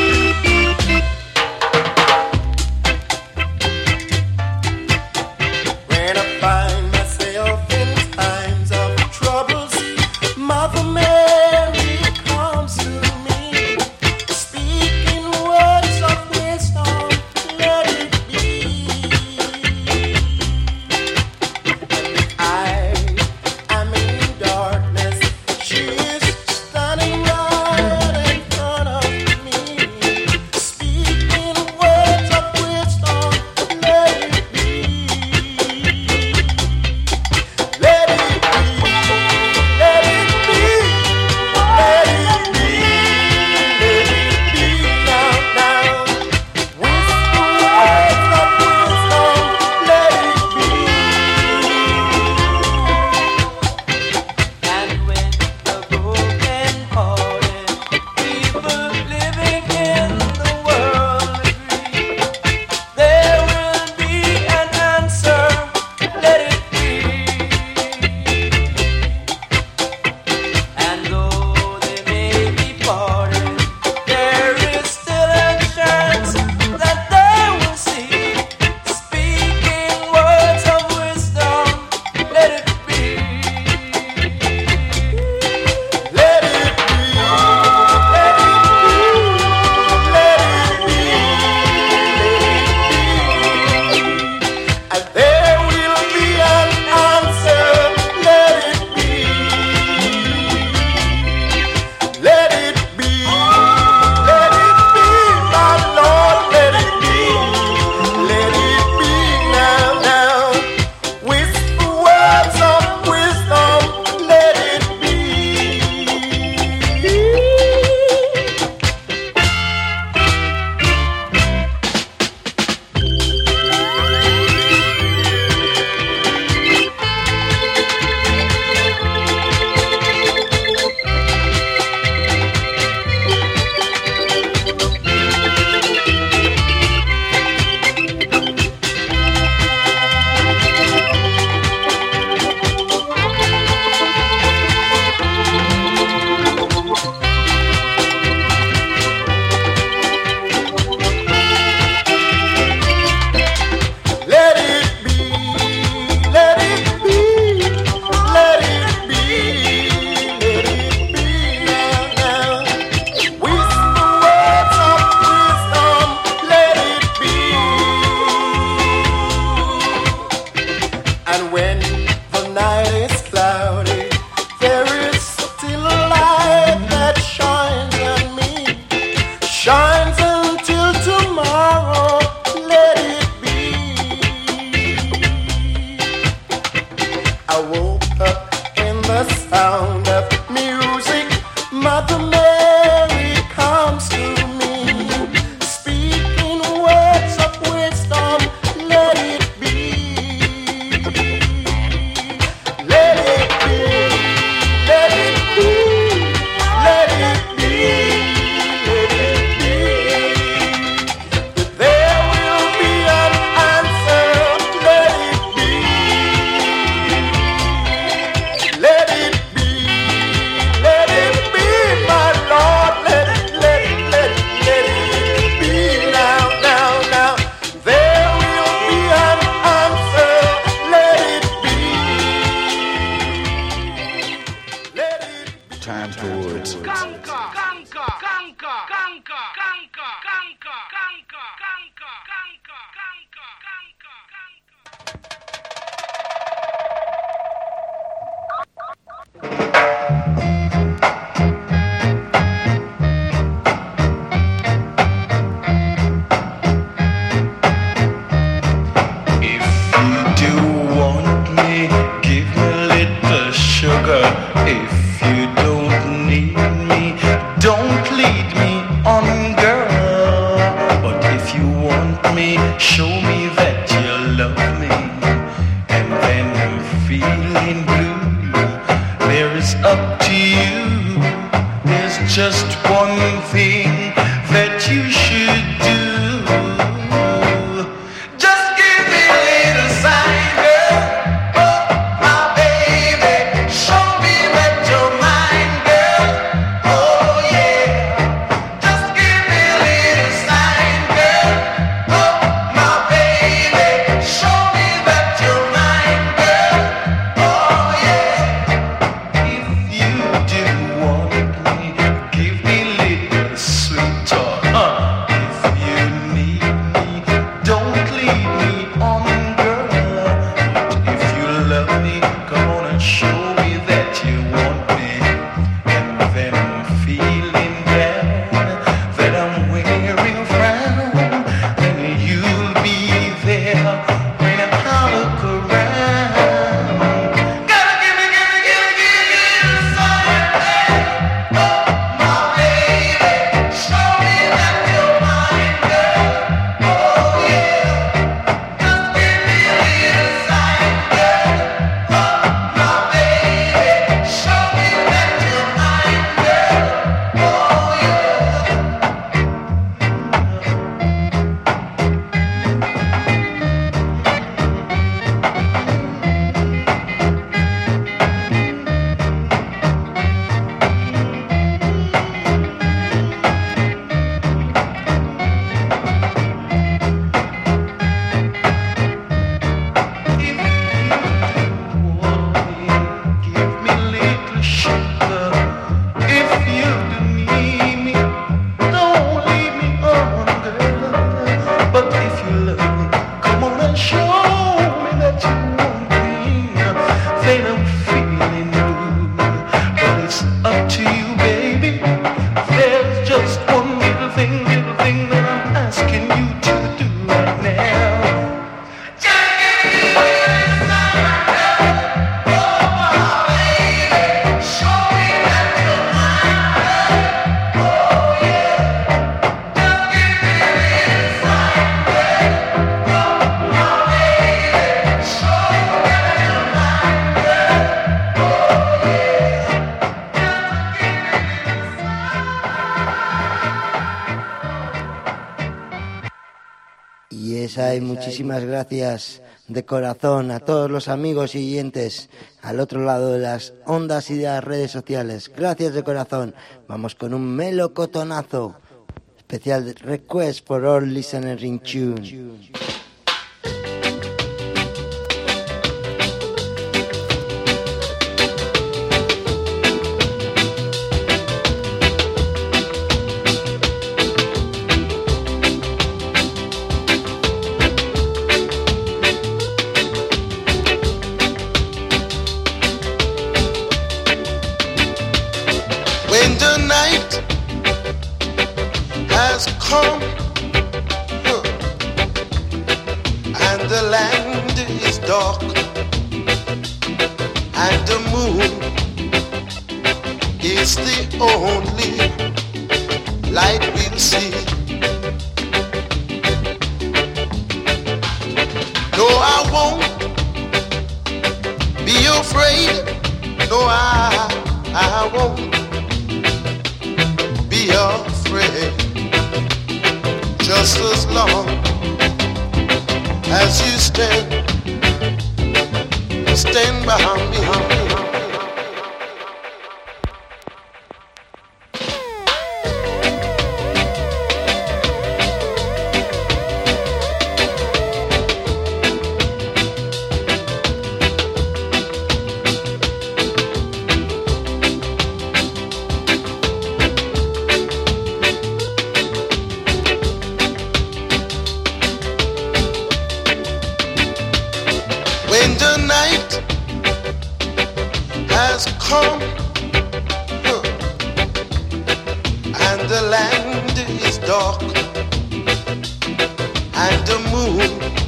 When I find myself in times of troubles, Mother Mary comes to me, speaking words of wisdom. Let it be. I am in darkness. She is standing right in front of me, speaking words of wisdom. Let it be. Let it be. Let it be. Let it be. Let it be now, now. Whisper words of wisdom. Let it be. And when the broken-hearted people living in the world agree, there will be an answer. Let it be. And though they may be parted, there is still a chance that they will see, speaking words of wisdom. Let it be. Let it be. Let it be. Let it be. And there will be an answer. Let it be. Let it be. Let it be, my Lord. Let it be. Let it be now, now. Whisper words of wisdom. Let it be. Let it be. Let it be. Let it be. Let it be now, now. Whisper words of wisdom. Let it be. And when the night is cloudy, there is still a light that shines on me. Shines until tomorrow. Let it be. I woke up in the sound of music. Mother Mary Time to Roots. If you don't need me, don't lead me on, girl. But if you want me, show me that you love me. And when I'm feeling blue, there is up to you. There's just one thing that you should do. Just give me a little sign, girl. Oh, my baby, show me that you're mine, girl. Oh, yeah. Just give me a little sign, girl. Oh, my baby, show me that you're mine, girl. Oh, yeah. If you do want me, give me a little sweet talk. If you need me, don't leave me on, girl. But if you love me, come on and show me that you want me. And then I'm feeling down, that I'm wearing a frown, then you'll be there when I look around. Gotta give me a sign, oh, my baby, show me that you're mine, girl. Oh, yeah. Just give me a little sign, girl. Oh, my baby, show me that you're mine, girl. Oh, yeah. Give me a little sugar. If you do need me, don't leave me on, girl. But if you love me, come on and show me that you want me. Then I'm feeling blue, but it's up to you, baby. There's just one little thing that I'm asking you to do right now. Y esa, y muchísimas gracias de corazón a todos los amigos y oyentes al otro lado de las ondas y de las redes sociales. Gracias de corazón. Vamos con un melocotonazo especial request for all listeners in tune. When the night has come and the land is dark and the moon is the only light we'll see. No, I won't be afraid. No, I won't be afraid. Just as long as you stand behind me. and the land is dark, and the moon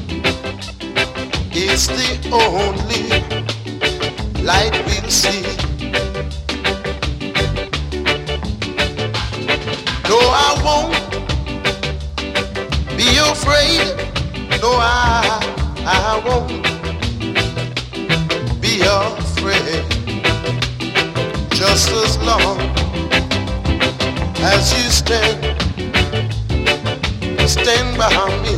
is the only light we'll see. No, I won't be afraid. No, I won't be afraid. Just as long as you stand behind me.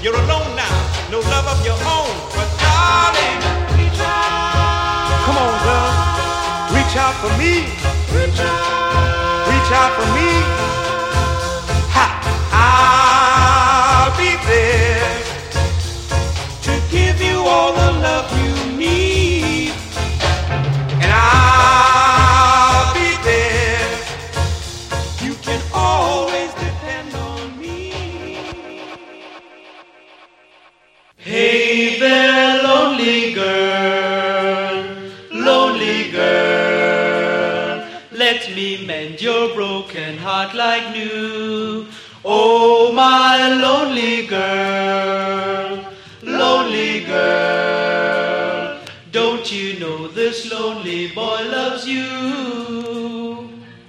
You're alone now, no love of your own. But darling, reach out. Come on, girl. Reach out for me. Reach out. Reach out for me. Ha! I'll be there to give you all the love you need. And I'll be there. You can always depend on me. Hey there, lonely girl, let me mend your broken heart like new. Oh, my lonely girl, don't you know this lonely boy loves you?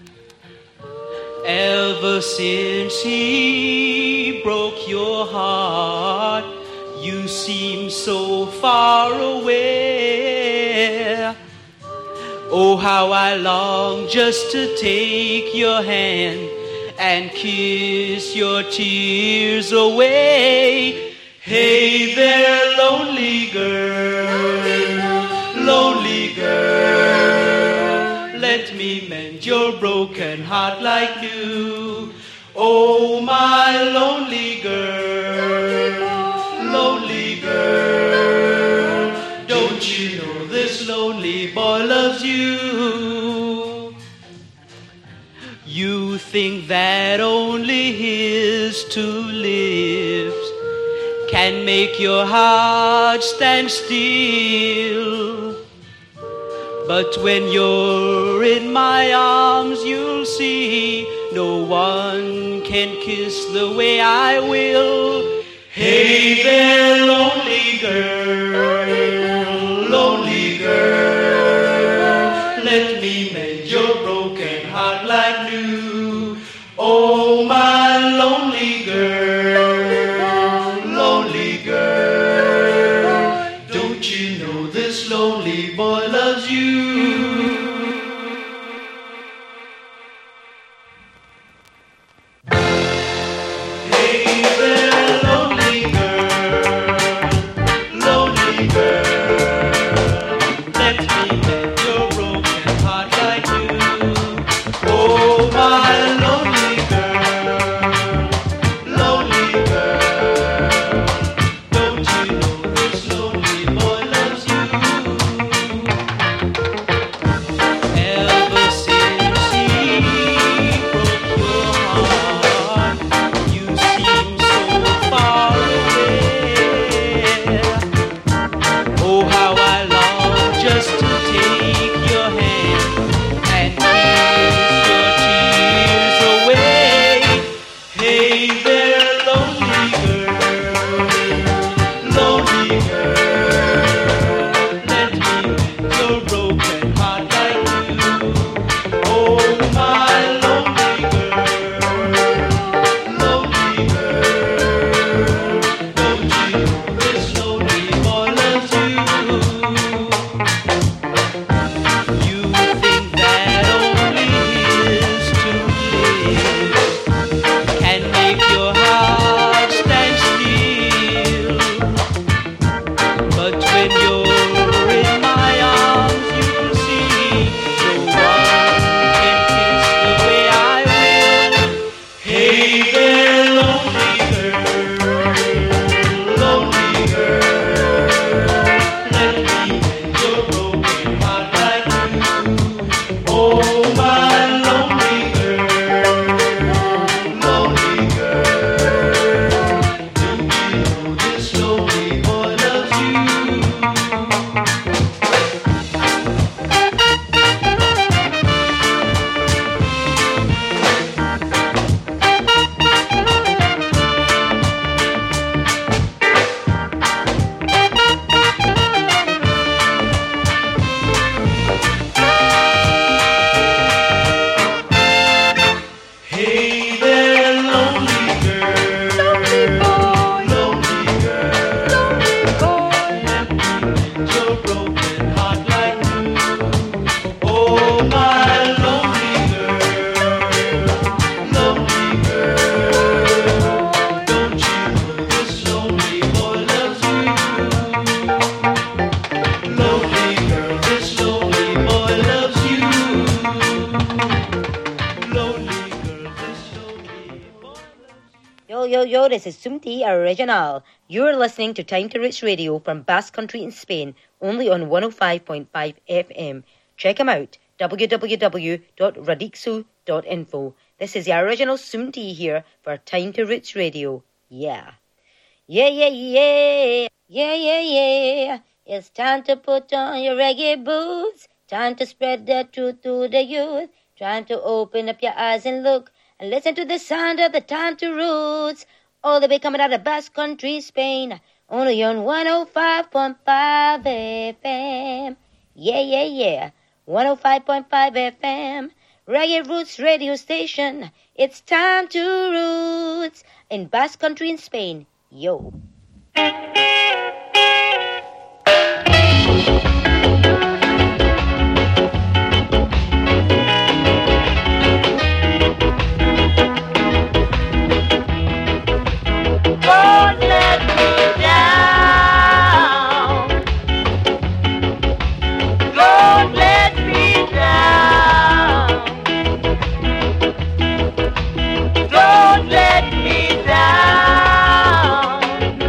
Ever since he broke your heart, you seem so far away. Oh, how I long just to take your hand and kiss your tears away. Hey there, lonely girl, let me mend your broken heart like new. Oh, my lonely girl, don't you know this lonely boy loves you? You think that only his two lips can make your heart stand still. But when you're in my arms, you'll see no one can kiss the way I will. Hey there, lonely girl, let me mend your broken heart like new. Oh, my lonely girl, don't you know this lonely boy loves you? Hey there, lonely girl, let me mend your broken heart like you. Oh, my lonely girl, Yo, this is Sumti Original. You're listening to Time to Roots Radio from Basque Country in Spain, only on 105.5 FM. Check them out, www.radixo.info. This is the original Sumti here for Time to Roots Radio. Yeah. Yeah. It's time to put on your reggae boots. Time to spread the truth to the youth. Time to open up your eyes and look. And listen to the sound of the Time to Roots. All the way coming out of Basque Country, Spain. Only on 105.5 FM. Yeah. 105.5 FM. Reggae Roots radio station. It's Time to Roots. In Basque Country in Spain. Yo. Don't let me down. Don't let me down. Don't let me down.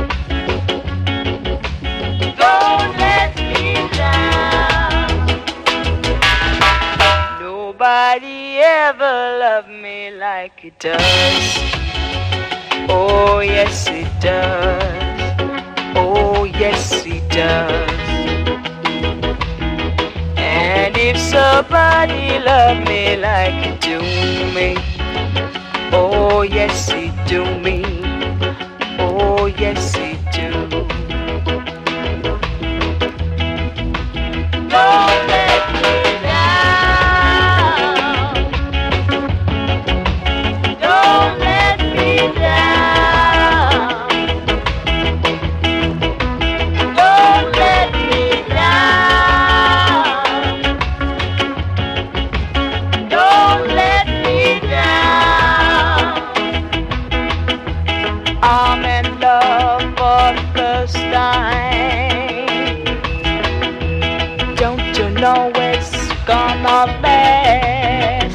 Don't let me down. Nobody ever loved me like it does. Oh, yes, it does. Oh, yes, it does. And if somebody loved me like you do me, oh, yes, it do me. Oh, yes, it do. Don't let me down. Don't let me down. I'm in love for the first time. Don't you know it's gonna last?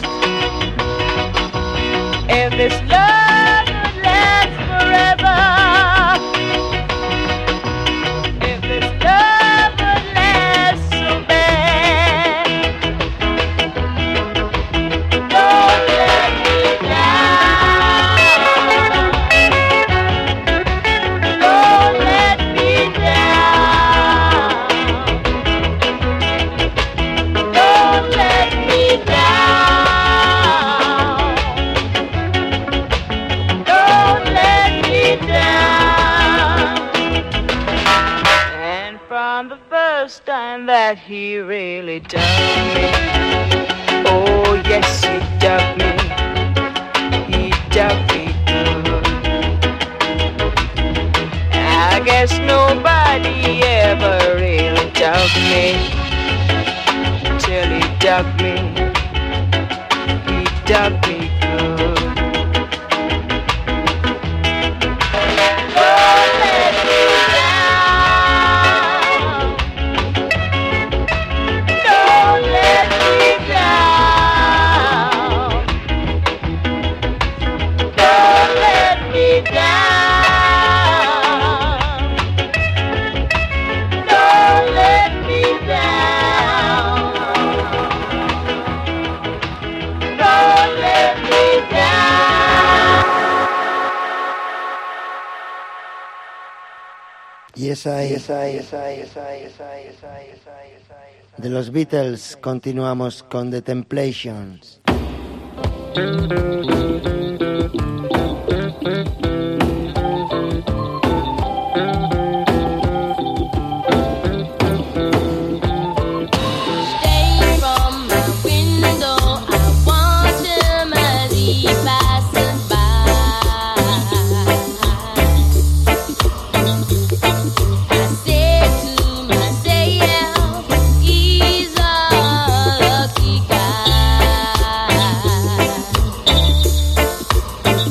If this love would last forever, if this love would last so bad, don't let me down. Don't let me down. Don't let me down. Don't let me down. And from the first time that he really dug me, oh yes, he dug me. He dug me good. I guess nobody ever really dug me till he dug me. He dug me good. Don't let me down. Don't let me down. Don't let me down. Don't let me down. Don't let me down. Yes, I. De los Beatles continuamos con The Templations. Stay from my window. I want him as he passes by. I say to myself, he's a lucky guy.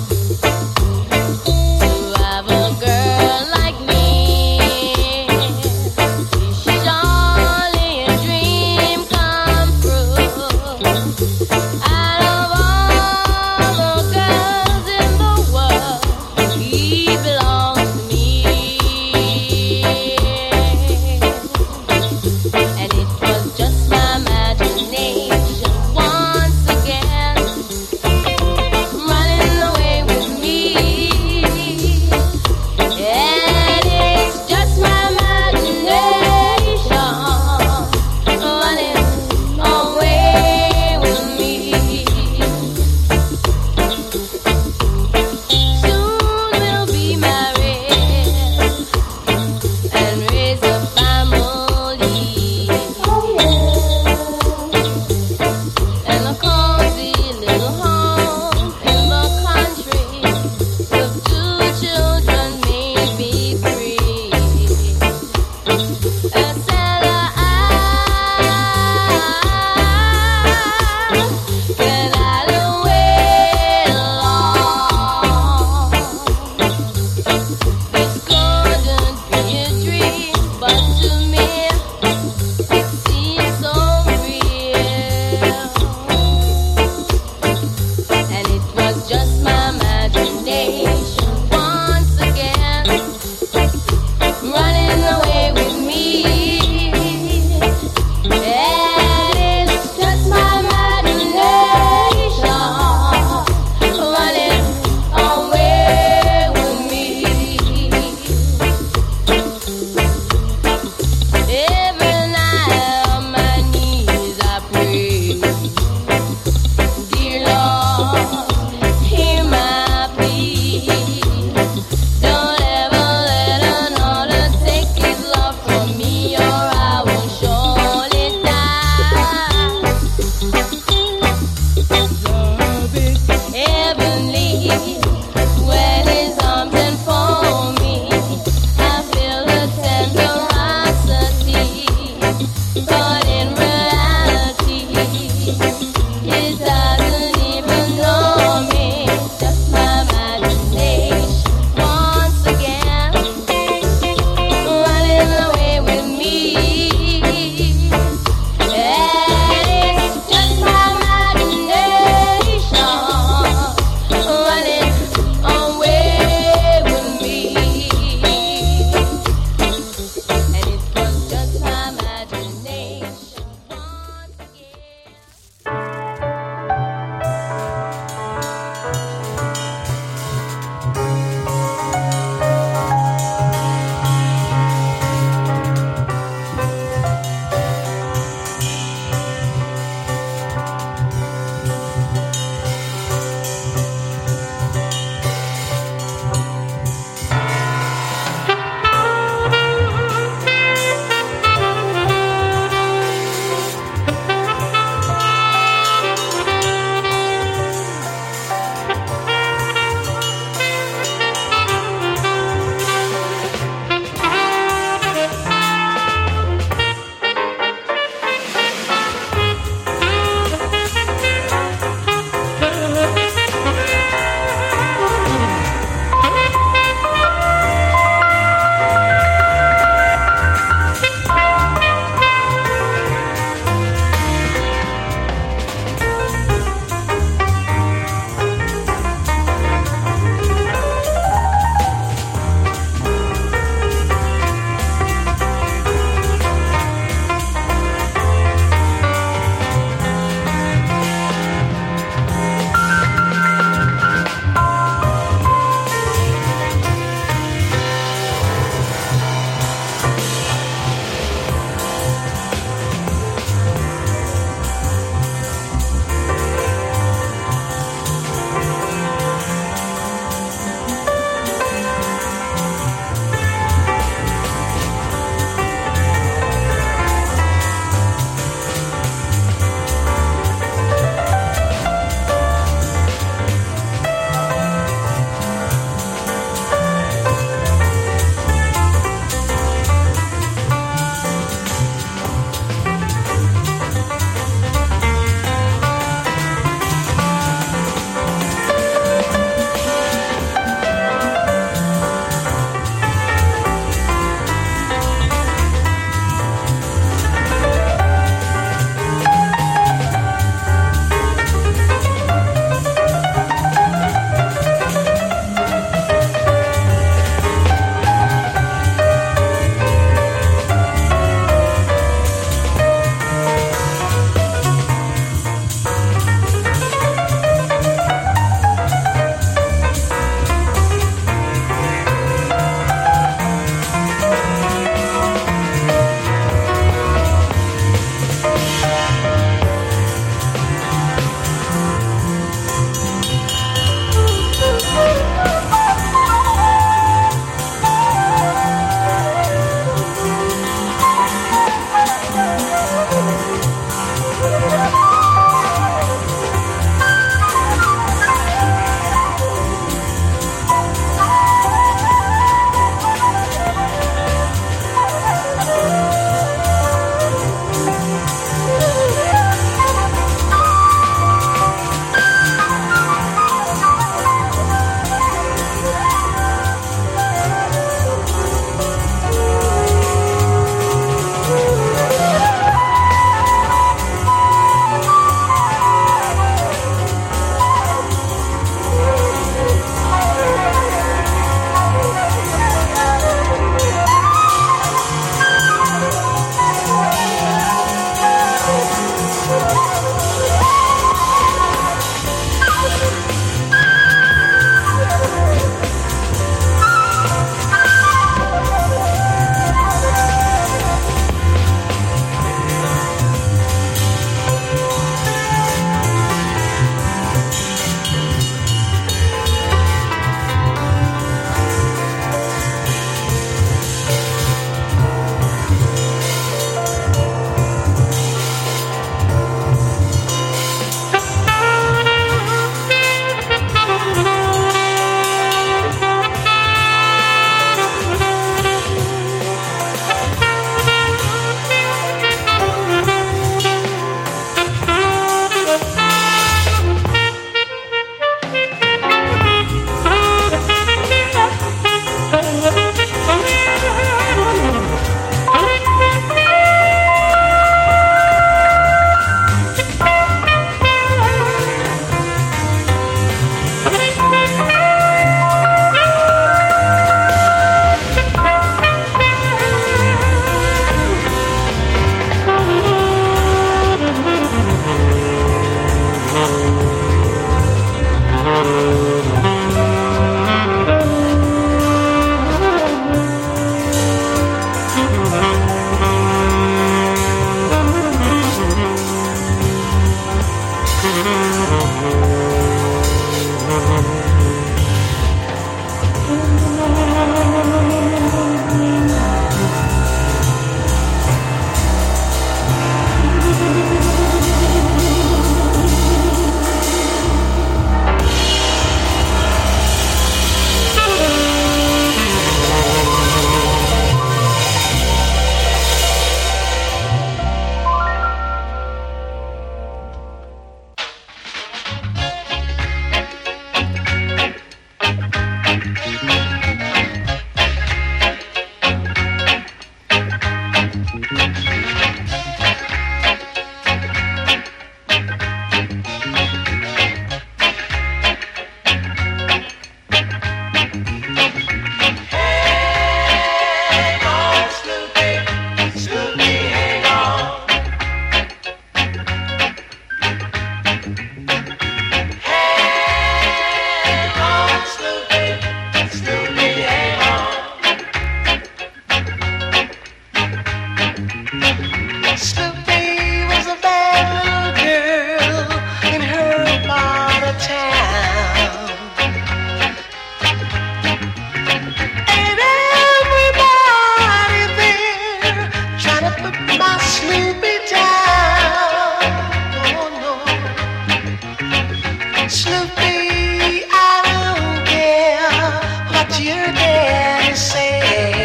your daddy say?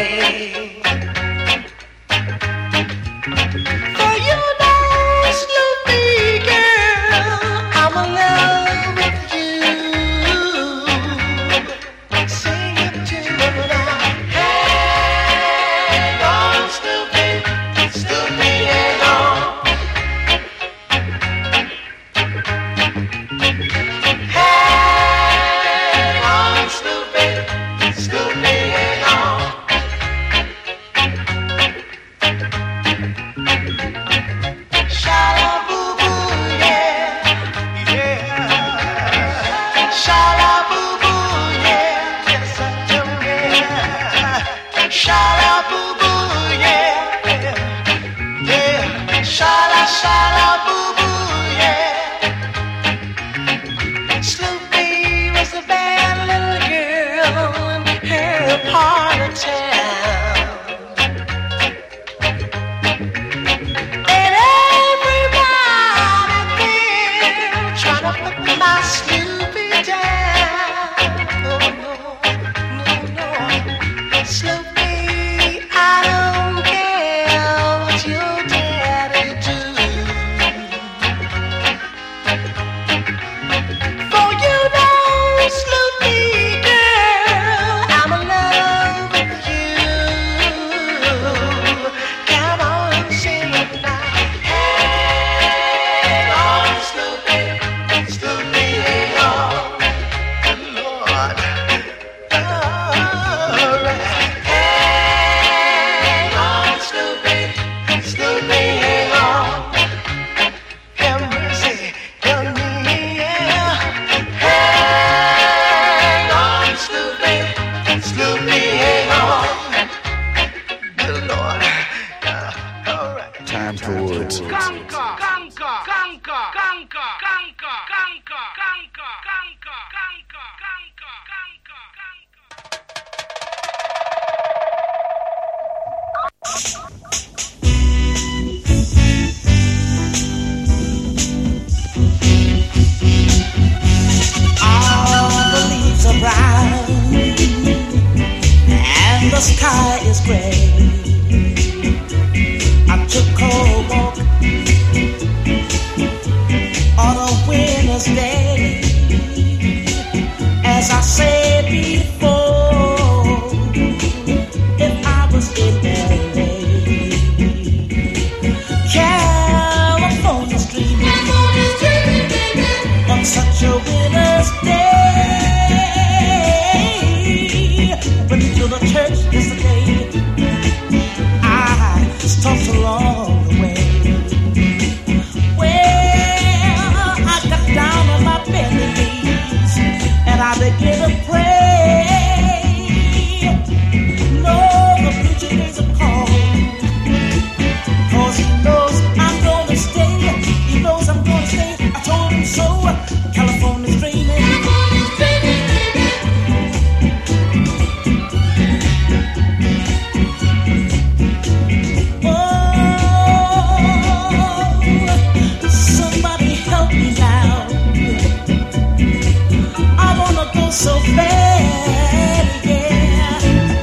For you know, Snoopy girl, I'm in love with you. Sing it to me now. Hang on, Snoopy, Snoopy, hang on. Hang on, Snoopy, Snoopy, hang on. Shala-boo-boo, yeah, yeah. Shala-boo-boo, yeah, yes I do, yeah. Shala-boo-boo, yeah, yeah, yeah. Shala-boo-boo, yeah. Snoopy was a bad little girl in her part of town. And everybody there trying to put my Snoopy down. Oh no, no, no. Snoopy, I don't care what your daddy do. For you know, Snoopy girl, I'm in love with you. Come on, sing it now. Hang on, Snoopy, Snoopy, hang on. Lord, alright. Hang on, Snoopy, Snoopy, hang on. Have mercy, help me, yeah. Hang on, Snoopy, Snoopy, hang on. Good Lord. Alright. Time for words. All the leaves are brown and the sky is gray. I took a walk on a winter's day. As I said before, if I was in LA, California's dreaming on such a winter's day. Went to the church yesterday, I stopped along the way. Well, I got down on my bended knees and I began to pray. No, the preacher is a call, 'cause he knows I'm gonna stay. He knows I'm gonna stay. I told him so. California's dreaming. Oh, somebody help me now. I wanna go so bad, yeah.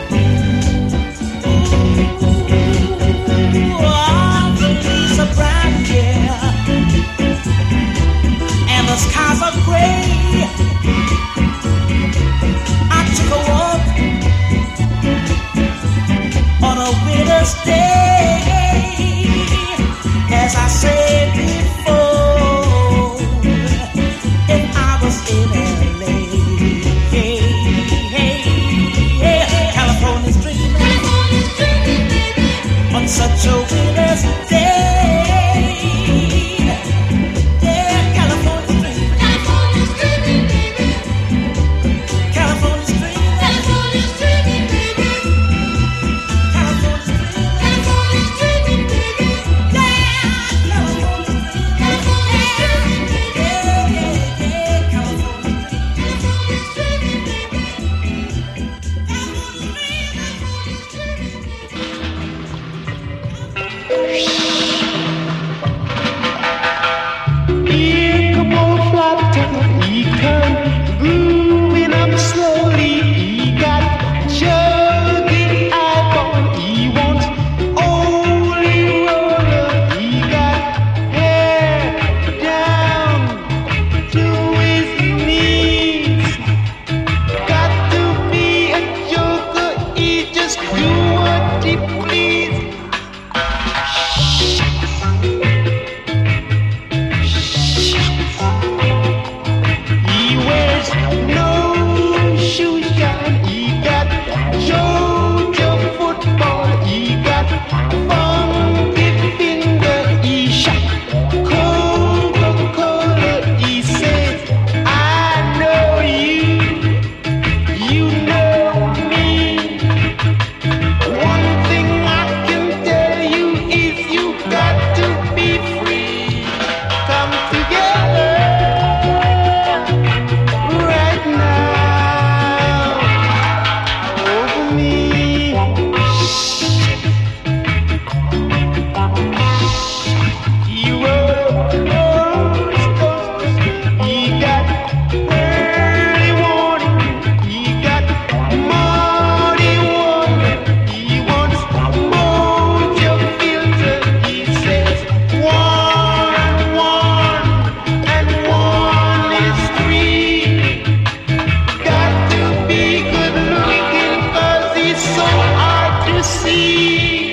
Ooh, the leaves are brown, yeah, and the skies are gray. I took a walk on a winter's day. As I said before, if I was in LA, California's dreaming on such a winter's day. Yeah, California's dreaming. California's dreaming, baby. California's dreaming. California's dreaming, baby. California's dreaming. the sea.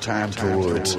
Time to Roots.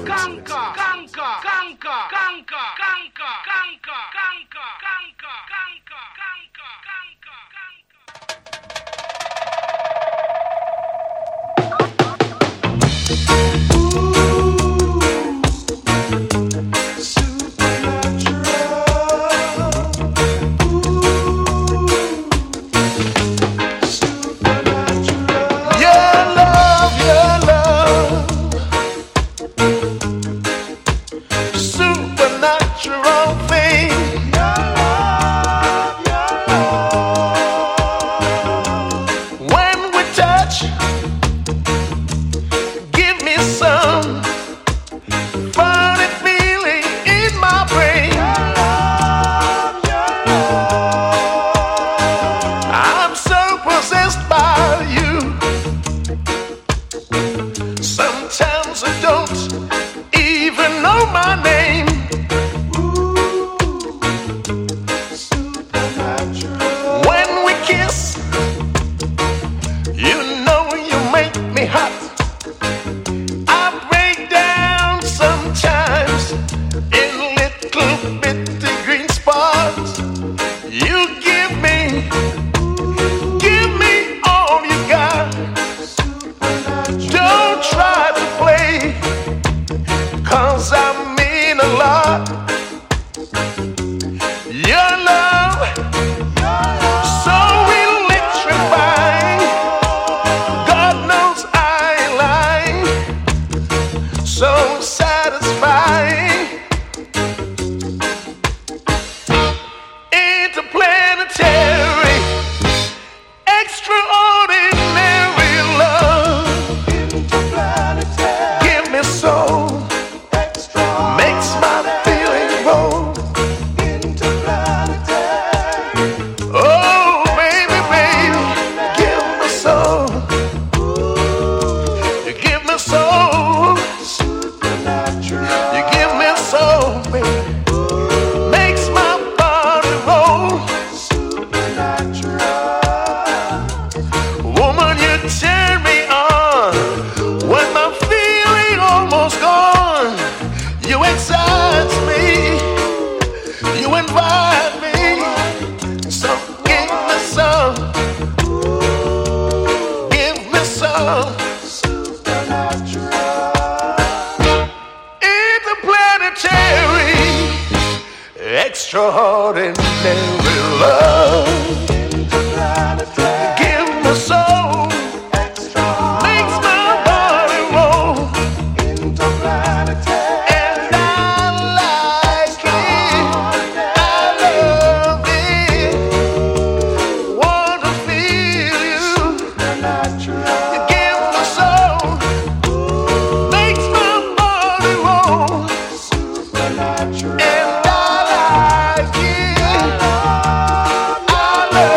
I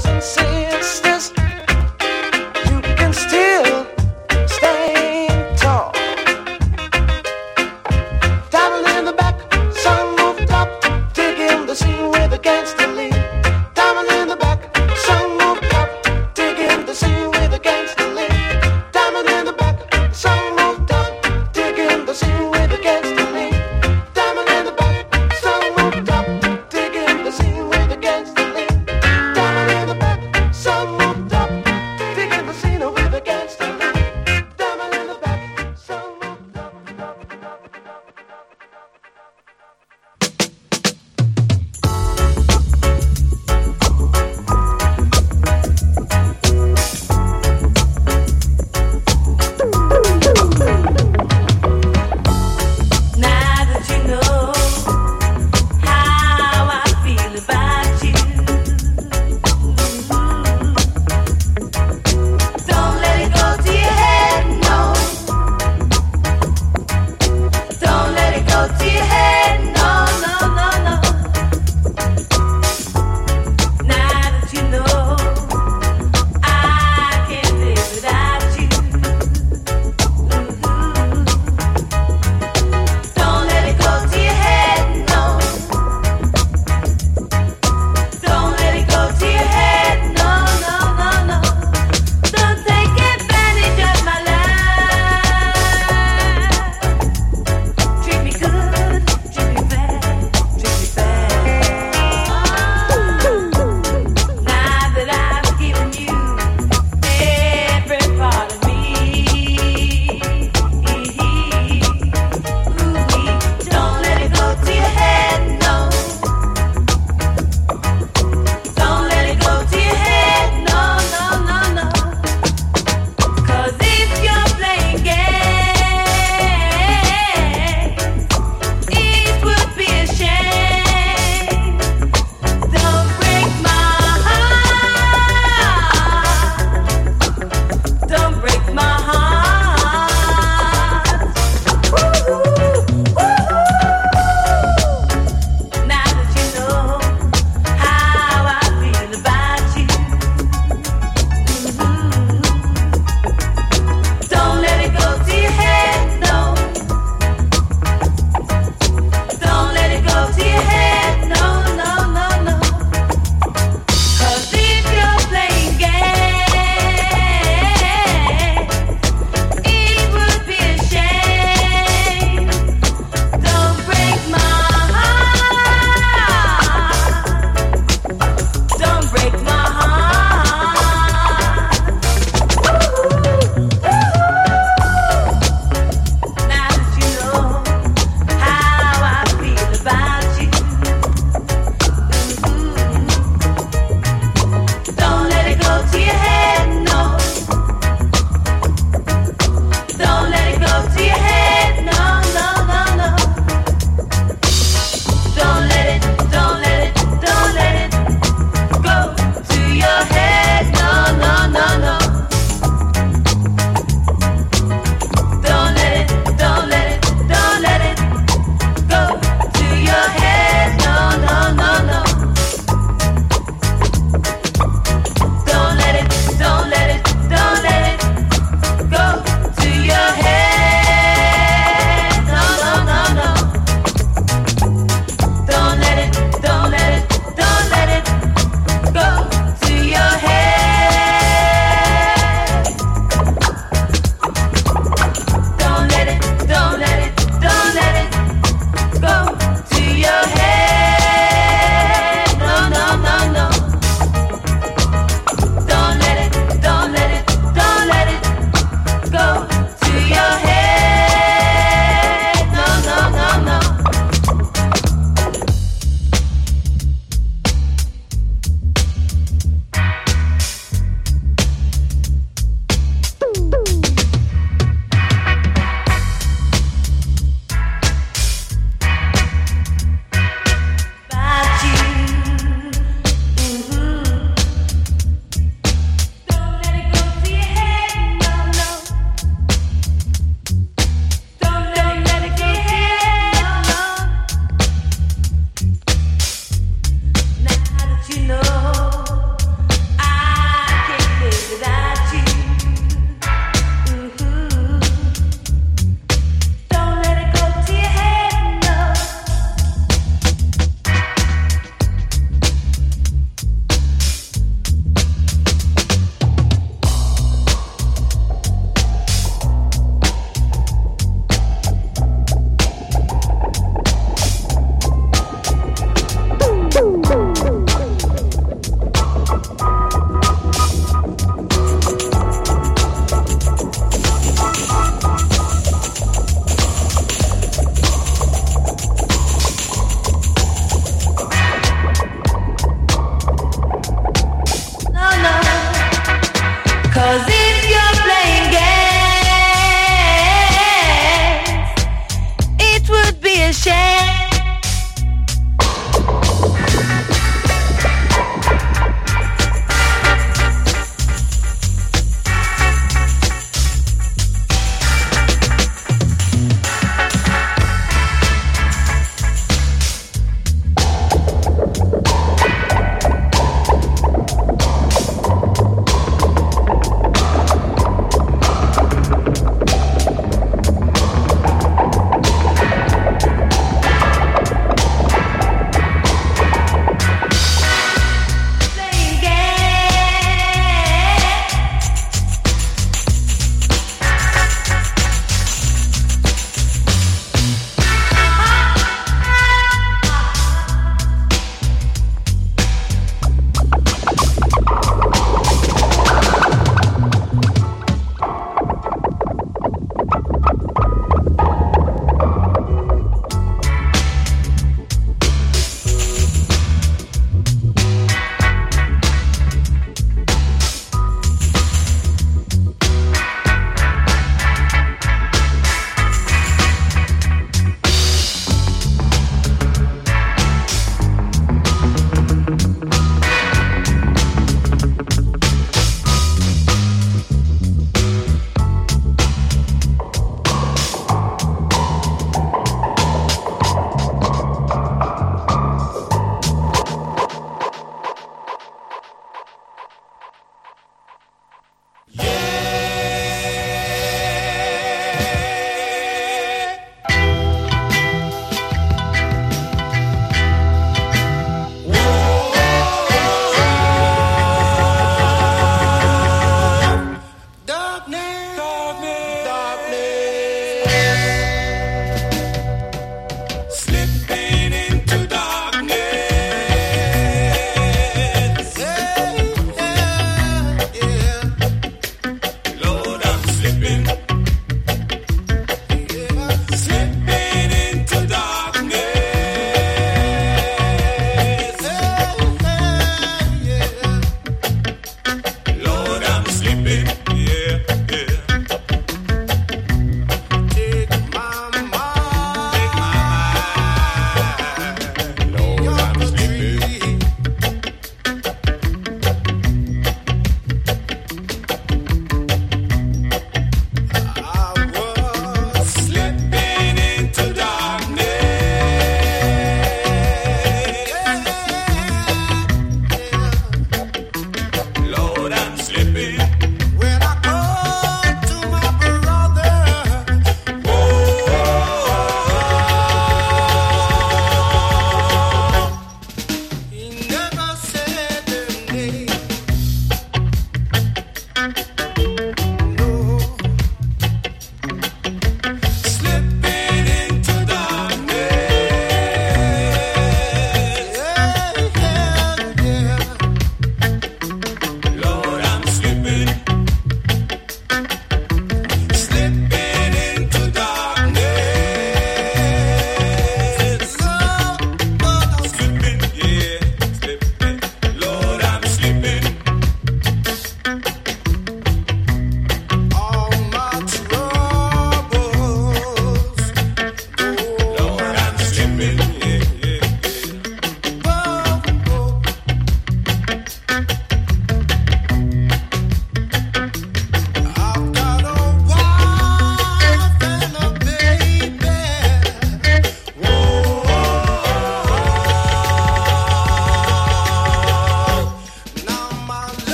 brothers and sisters, you can still stand tall. Diamond in the back, sun moved up, digging the scene where the gangster lead. Diamond in the back, sun moved up, digging the scene where the gangster lead. Diamond in the back, sun moved up, digging the scene where the gangster lead. Diamond in the back, sun moved up, digging the scene where the gangster lead. Diamond in the back, sun moved up. 'Cause if you're playing games, it would be a shame.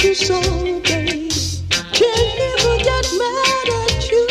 you so, babe. Can't even get mad at you.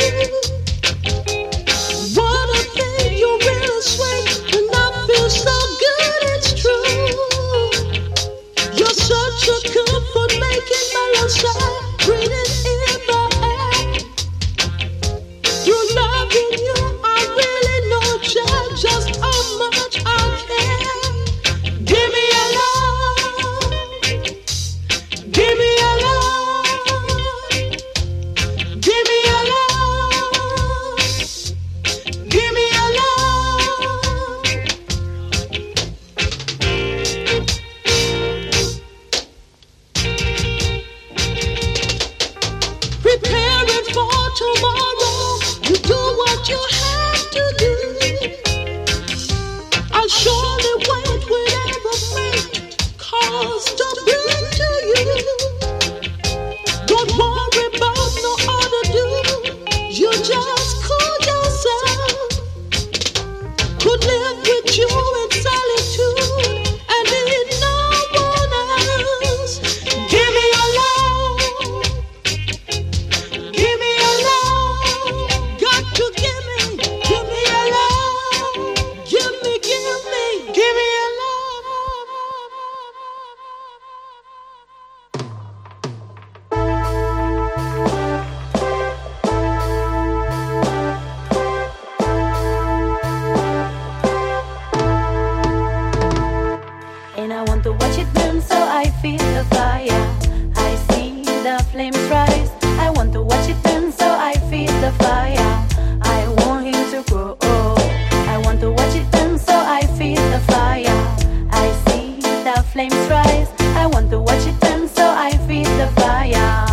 What a thing, you're really sweet, and I feel so good, it's true. You're such a comfort, making my love side, breathing in the air. Through loving you, I really know just how much I care. Give me a love, give me a love, give me a love, give me a love. Preparing for tomorrow, you do what you have to do. I'll surely wait whatever fate calls to bring to you. Don't worry about no other dude. You just cool yourself. Could live with you in solitude and need no one else. Give me your love. Give me your love. Got to give me your love. Give me your love. And I want to watch it burn so I feel the fire. I see the flames rise. I want to watch it burn so I feel the fire. I want him to grow. I want to watch it burn so I feel the fire. I see the flames rise. I want to watch it burn so I feel the fire.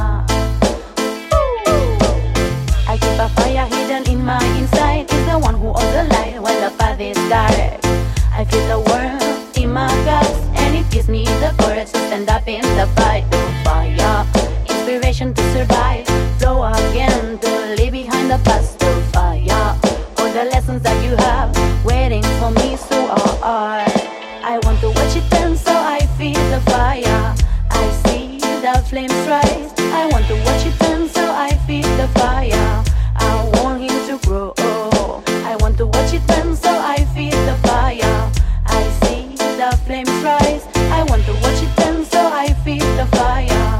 I keep a fire hidden in my inside. It's the one who holds the light when the path is dark. I feel the warmth in my guts, and it gives me the courage to stand up in the fight. Fire, inspiration to survive. Flow again to leave behind the past. Fire, all the lessons that you have waiting for me so hard. I want to watch it burn so I feel the fire. I see the flames rise. I want to watch it burn so I feel the fire. I want him to grow. I want to watch it burn so I feel the fire. I see the flames rise. I want to watch it burn so I feel the fire.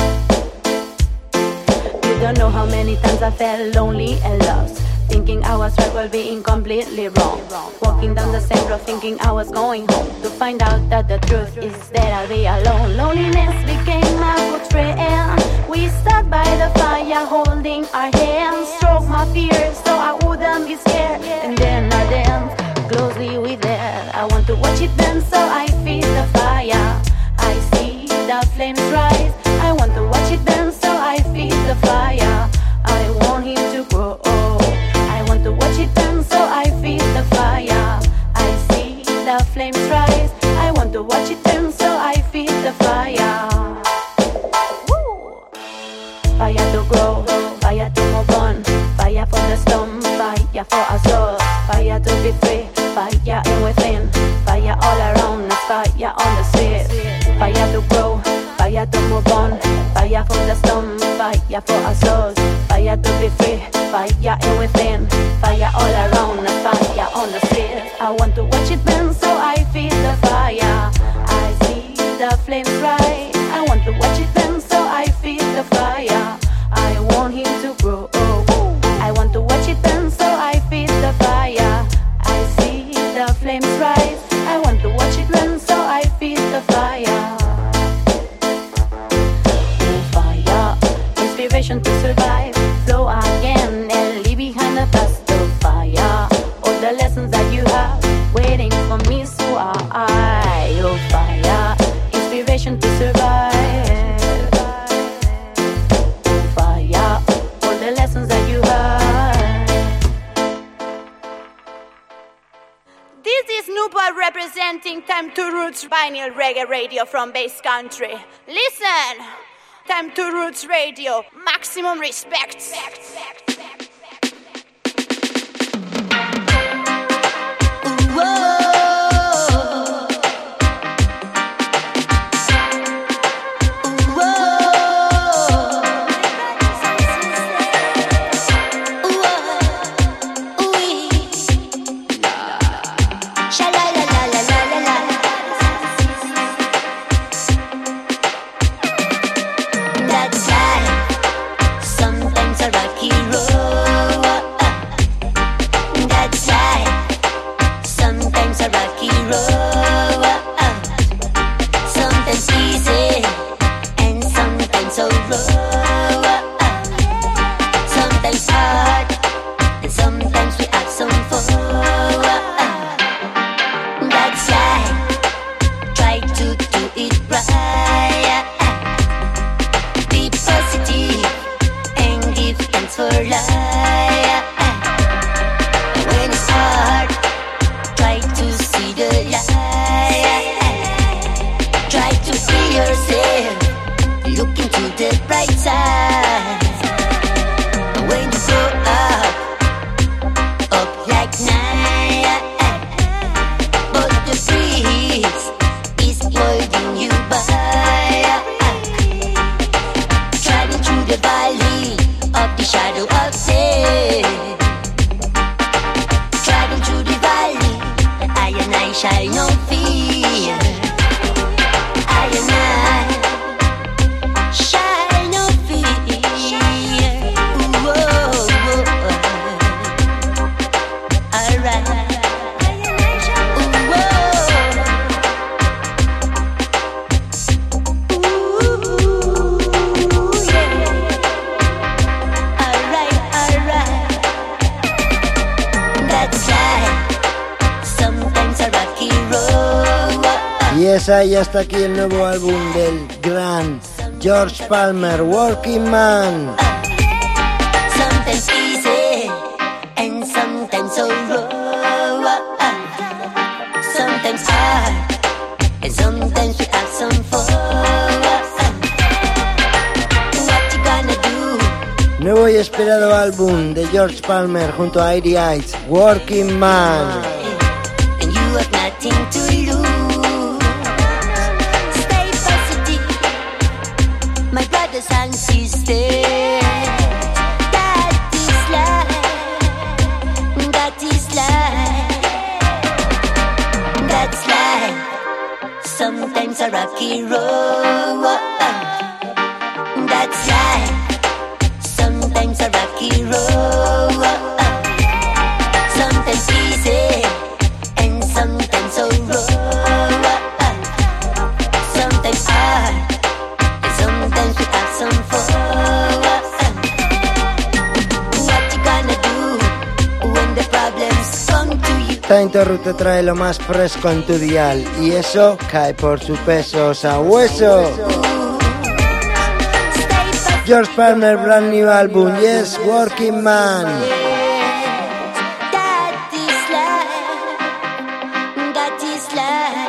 You don't know how many times I felt lonely and lost, thinking I was right while being completely wrong. Walking down the same road thinking I was going home, to find out that the truth is that I'll be alone. Loneliness became my good friend. We sat by the fire holding our hands, stroke my fears so I wouldn't be scared. And then I danced closely with it. I want to watch it burn so I feel the fire. I see the flames rise. I want to watch it burn so I feel the fire. I want him to grow. I want to watch it burn so I feel the fire. I see the flames rise. I want to watch it burn so I feel the fire. Woo! Fire to grow, fire to move on, fire for the storm, fire for our soul, fire to be free, fire in within, fire all around us, fire on the street, fire to grow, fire to move on, fire for the storm, fire for our souls, fire to be free, fire in within, fire all around us, fire on the street. I want to watch it burn so I feel the fire. I see the flames rise. I want to watch it burn so I feel the fire. I want him to grow. I want to watch it burn so I feel the fire. I see the flames rise. I want to watch it burn so I feel the fire. Fire, inspiration to survive. Flow again and leave behind the past. Fire, all the lessons that you have waiting for me, so I. Oh, fire, inspiration to survive. Fire, all the lessons that you have. This is Newport representing Time to Roots Vinyl Reggae Radio from Bass Country. Listen! Time to Roots Radio. Maximum respect. Whoa. to the bright side. When you grow up like night, but the breeze is holding you by. Traveling through the valley of the shadow of death. Traveling through the valley, I and I shall no fear. I and I shall no fear. Whoa, whoa. Alright. Y esa y hasta aquí el nuevo álbum del gran George Palmer, Working Man. Sometimes easy and sometimes so raw. Sometimes hard and sometimes we have some fun. What you gonna do? Nuevo y esperado álbum de George Palmer junto a Airy Heights, Working Man. And you have nothing to lose. Stay positive, my brothers and sisters. That is life. That is life. That's life. Sometimes a rocky road. That's life. Sometimes a rocky road. Sometimes easy and sometimes so raw. Sometimes hard and sometimes we have some fun. What you gonna do when the problems come to you? Time to Root te trae lo más fresco en tu dial y eso cae por su peso sabueso. George Palmer, brand new album, yes, Working Man. That is life. That is life.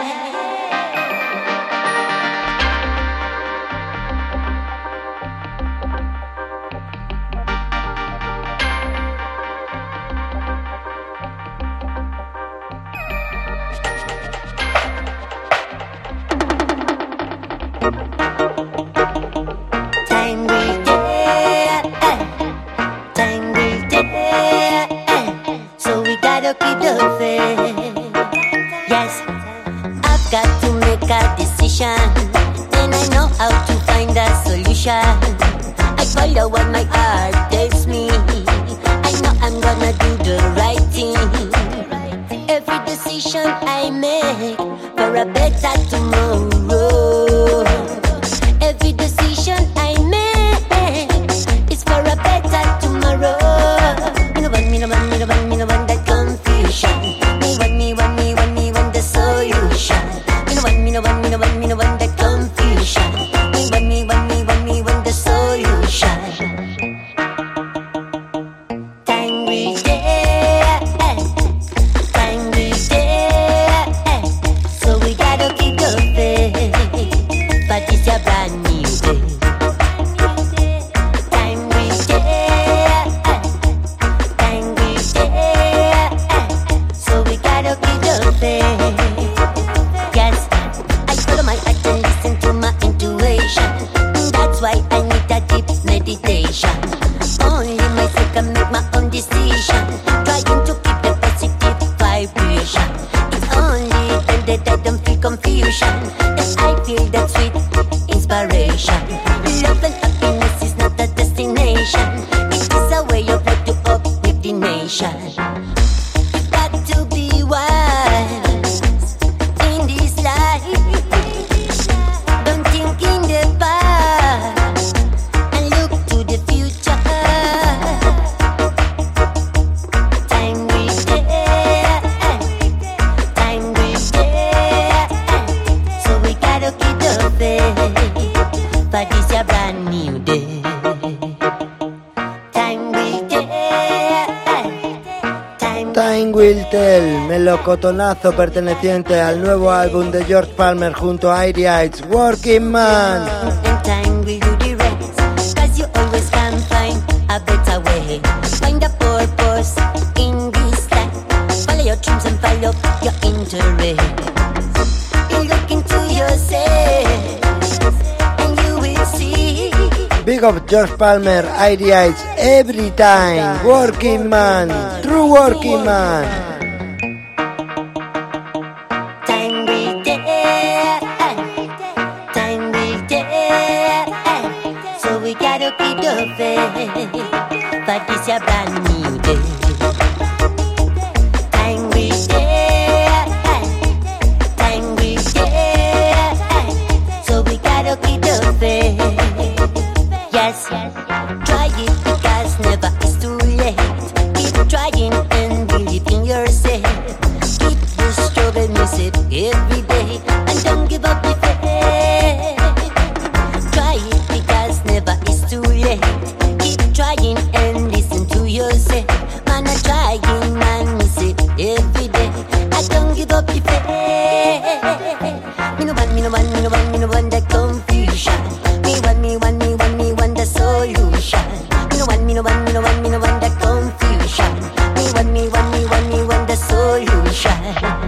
Time will tell, time will tell, so we gotta keep the faith. Yes, I've got to make a decision, and I know how to find a solution. I follow what my heart tells me. I know I'm gonna do the right thing. Every decision I make for a better tomorrow. Every decision I make is for a better tomorrow. Me no want that confusion. Me want the solution. Me no want that confusion. Me want the solution. Time will tell, time will tell, so we gotta keep the faith. But it's a brand new day. Time will tell, time will tell, so we gotta keep the faith. Yes, I follow my heart and listen to my intuition. That's why I need a deep meditation. Only myself can make my own decision. Trying to keep the positive vibration. It's only then that I don't feel confusion. That I feel that sweet inspiration. Love and happiness is not a destination. It is a way of life to uplift the nation. Got to be wise in this life. Don't think in the past and look to the future. Time will tell, time will tell, so we gotta keep the faith. But it's a brand new day. Time will tell, Time Will Tell, melocotonazo perteneciente al nuevo álbum de George Palmer junto a Airy Heights, Working Man. and time will do the rest. a better way. Find a purpose in this life. Follow your dreams and follow your interest. You look into yourself and you will see. Big up George Palmer, ideates every time. Working man, true working man. Time will tell, time will tell. So we gotta keep the faith, but this a brand new day. Time will tell, time will tell. So we gotta keep the faith. Yes, try it because never is too late. Keep trying and believe in yourself. Keep the struggle, miss it every day, and don't give up the faith. Try it because never is too late. Keep trying and listen to yourself. Man, I trying, man, miss it every day. I don't give up the faith. Me no want, me no want, me no want, me no want that confusion. Me want, me want, me want, me want the solution. Me no want, me no want, me no want, me no want that confusion. Me want, me want, me want, me want the solution.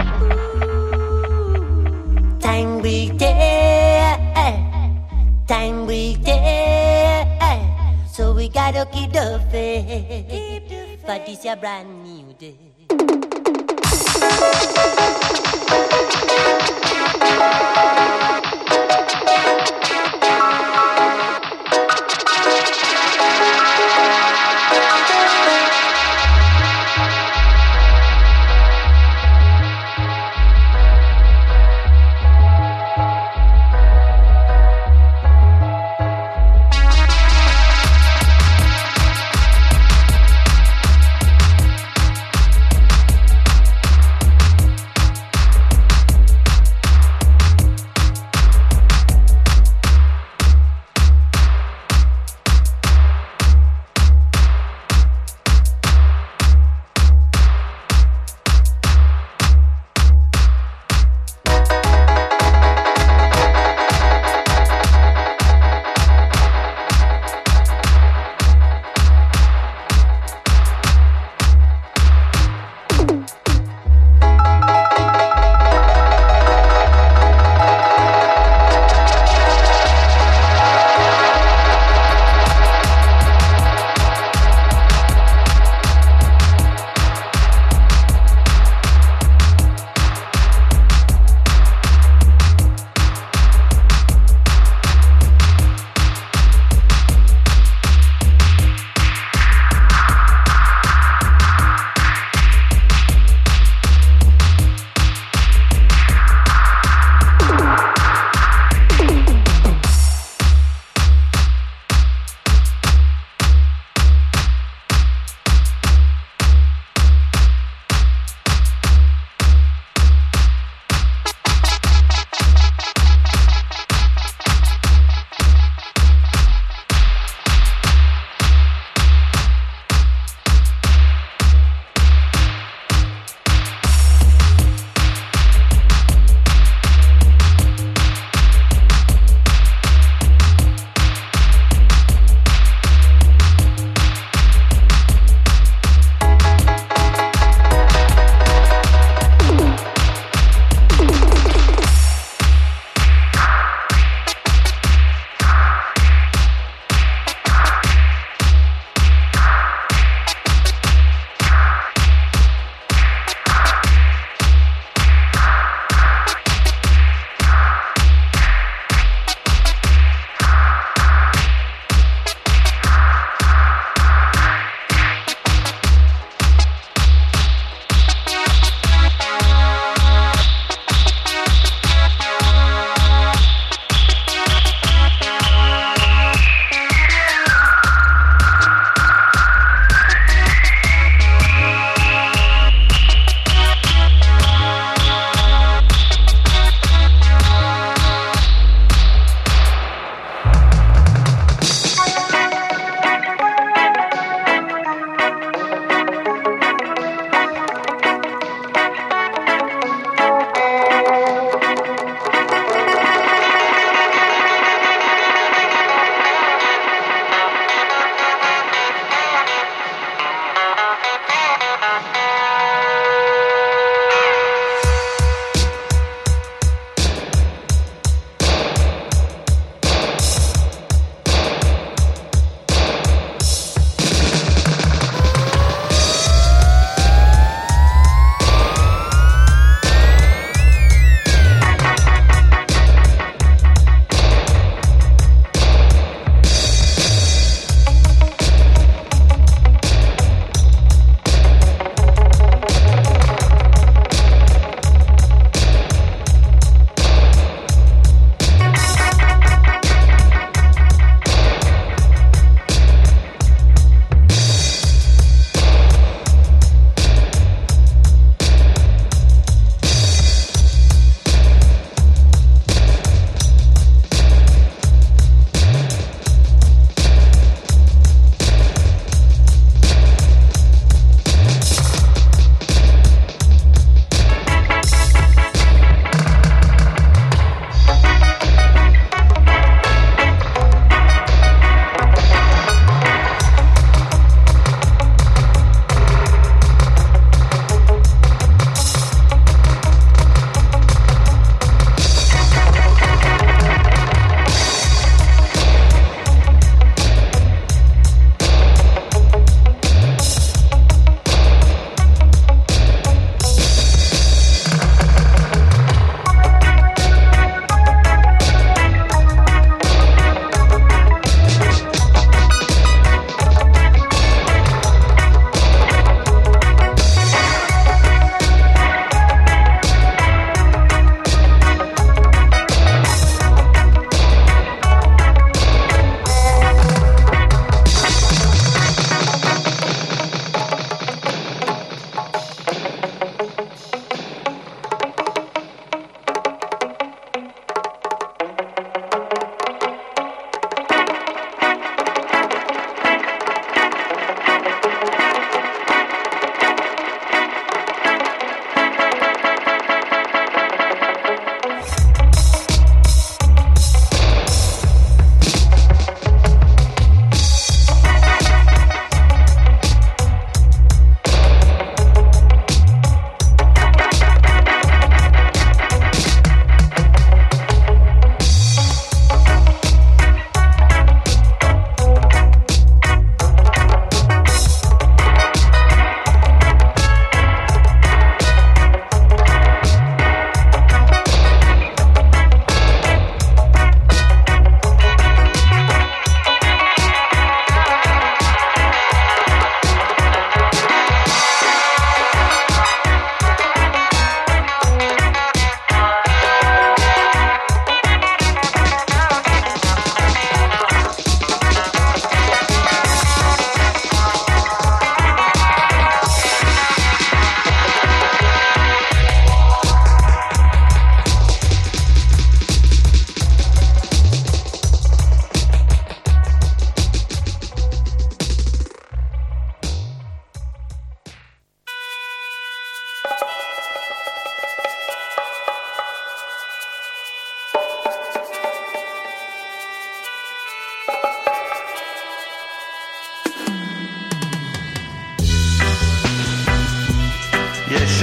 Time will tell, time will tell. So we gotta keep the faith, but it's a brand new day.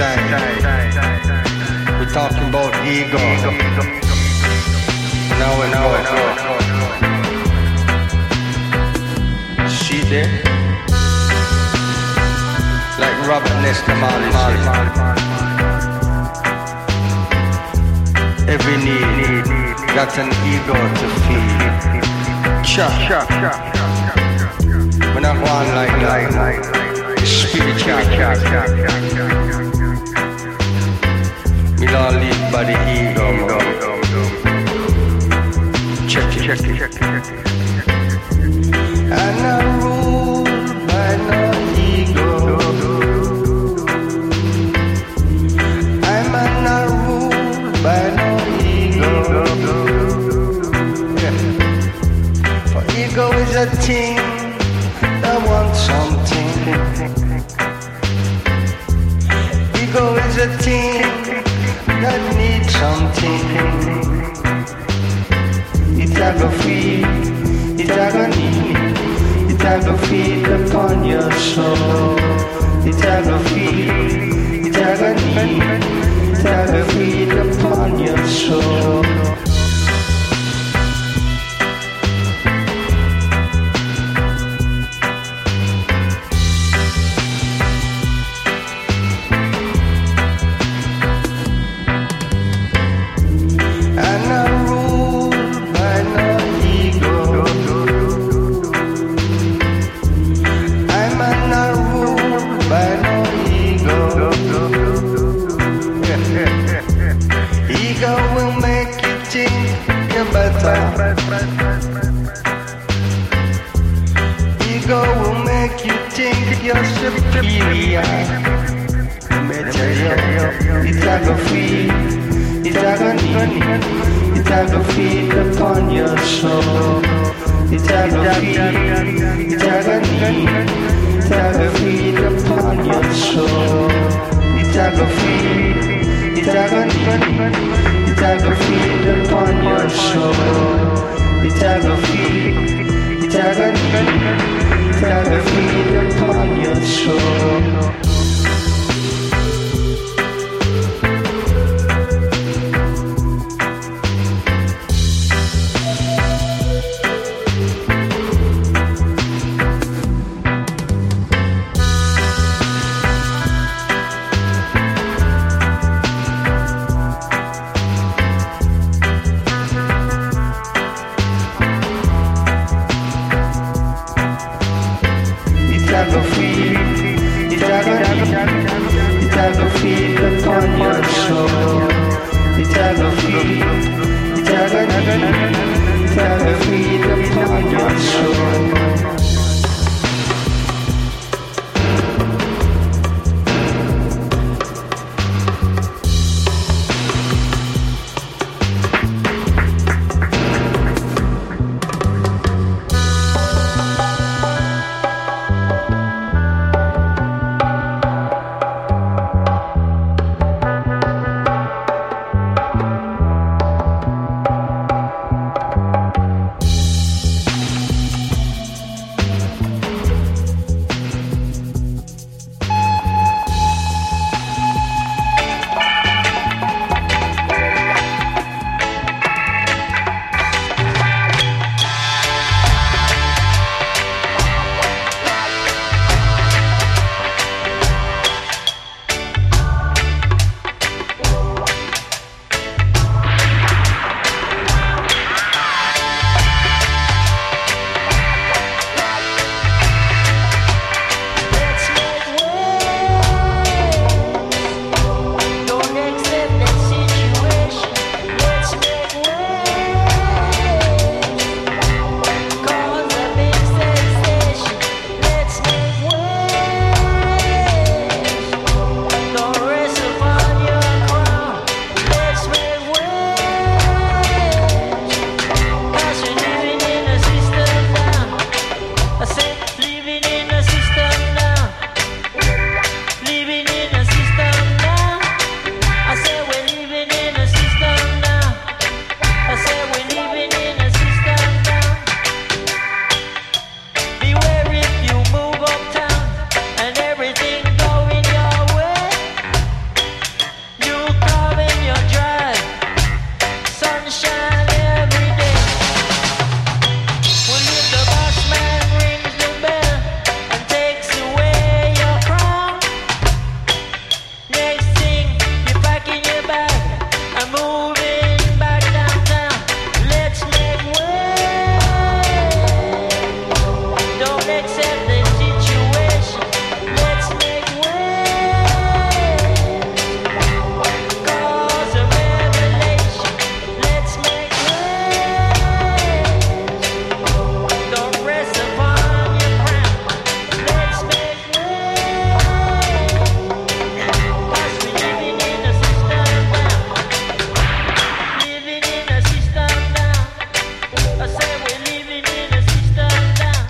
time. We're talking about ego. Now we know it. See there? Like Robert Nesta Marley said, every need got an ego to feed. Cha. When I go on like spiritual. We don't live by the ego. Check it. And I rule by no ego. I'm not ruled by no ego. Yeah. For ego is a thing that wants something. Ego is a thing that needs something. It's a go feed, it's a go need, it's a go feed upon your soul. It's a go feed, it's a go need, it's a go feed upon your soul. Ego will make you think you're superior. It's a go feed, it's a go need, it's a go feed upon your soul. It's a go feed, it's a go need, it's a go feed upon your soul. It's a go feed, it's a go need, it's a go feed upon your soul. It's a go feed, it's a go need, it's a go feed upon your soul.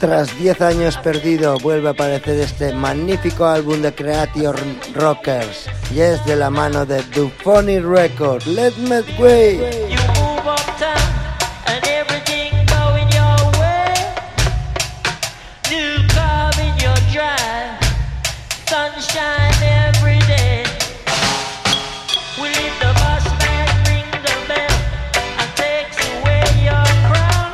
Tras 10 años perdido, vuelve a aparecer este magnífico álbum de Creation Rockers, y es de la mano de Duphony Records. Let's make way. You move uptown and everything going your way. New car in your drive, sunshine every day. We leave the bus man, ring the bell, and takes away your crown.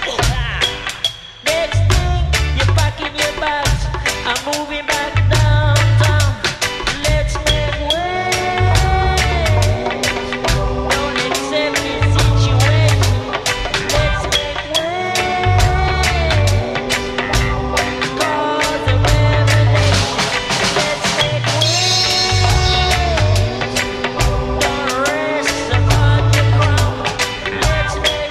Next thing, you're packing your bags and moving back downtown. Let's make way. Don't accept this situation. Let's make way. Cause a revelation. Let's make way. Don't rest upon your crown. Let's make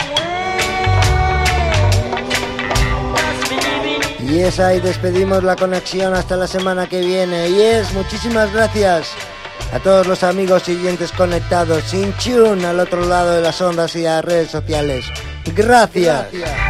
way. Just believe it. Y es ahí, despedimos la conexión hasta la semana que viene. Y es, muchísimas gracias a todos los amigos y oyentes conectados, sin tune, al otro lado de las ondas y las redes sociales. Gracias.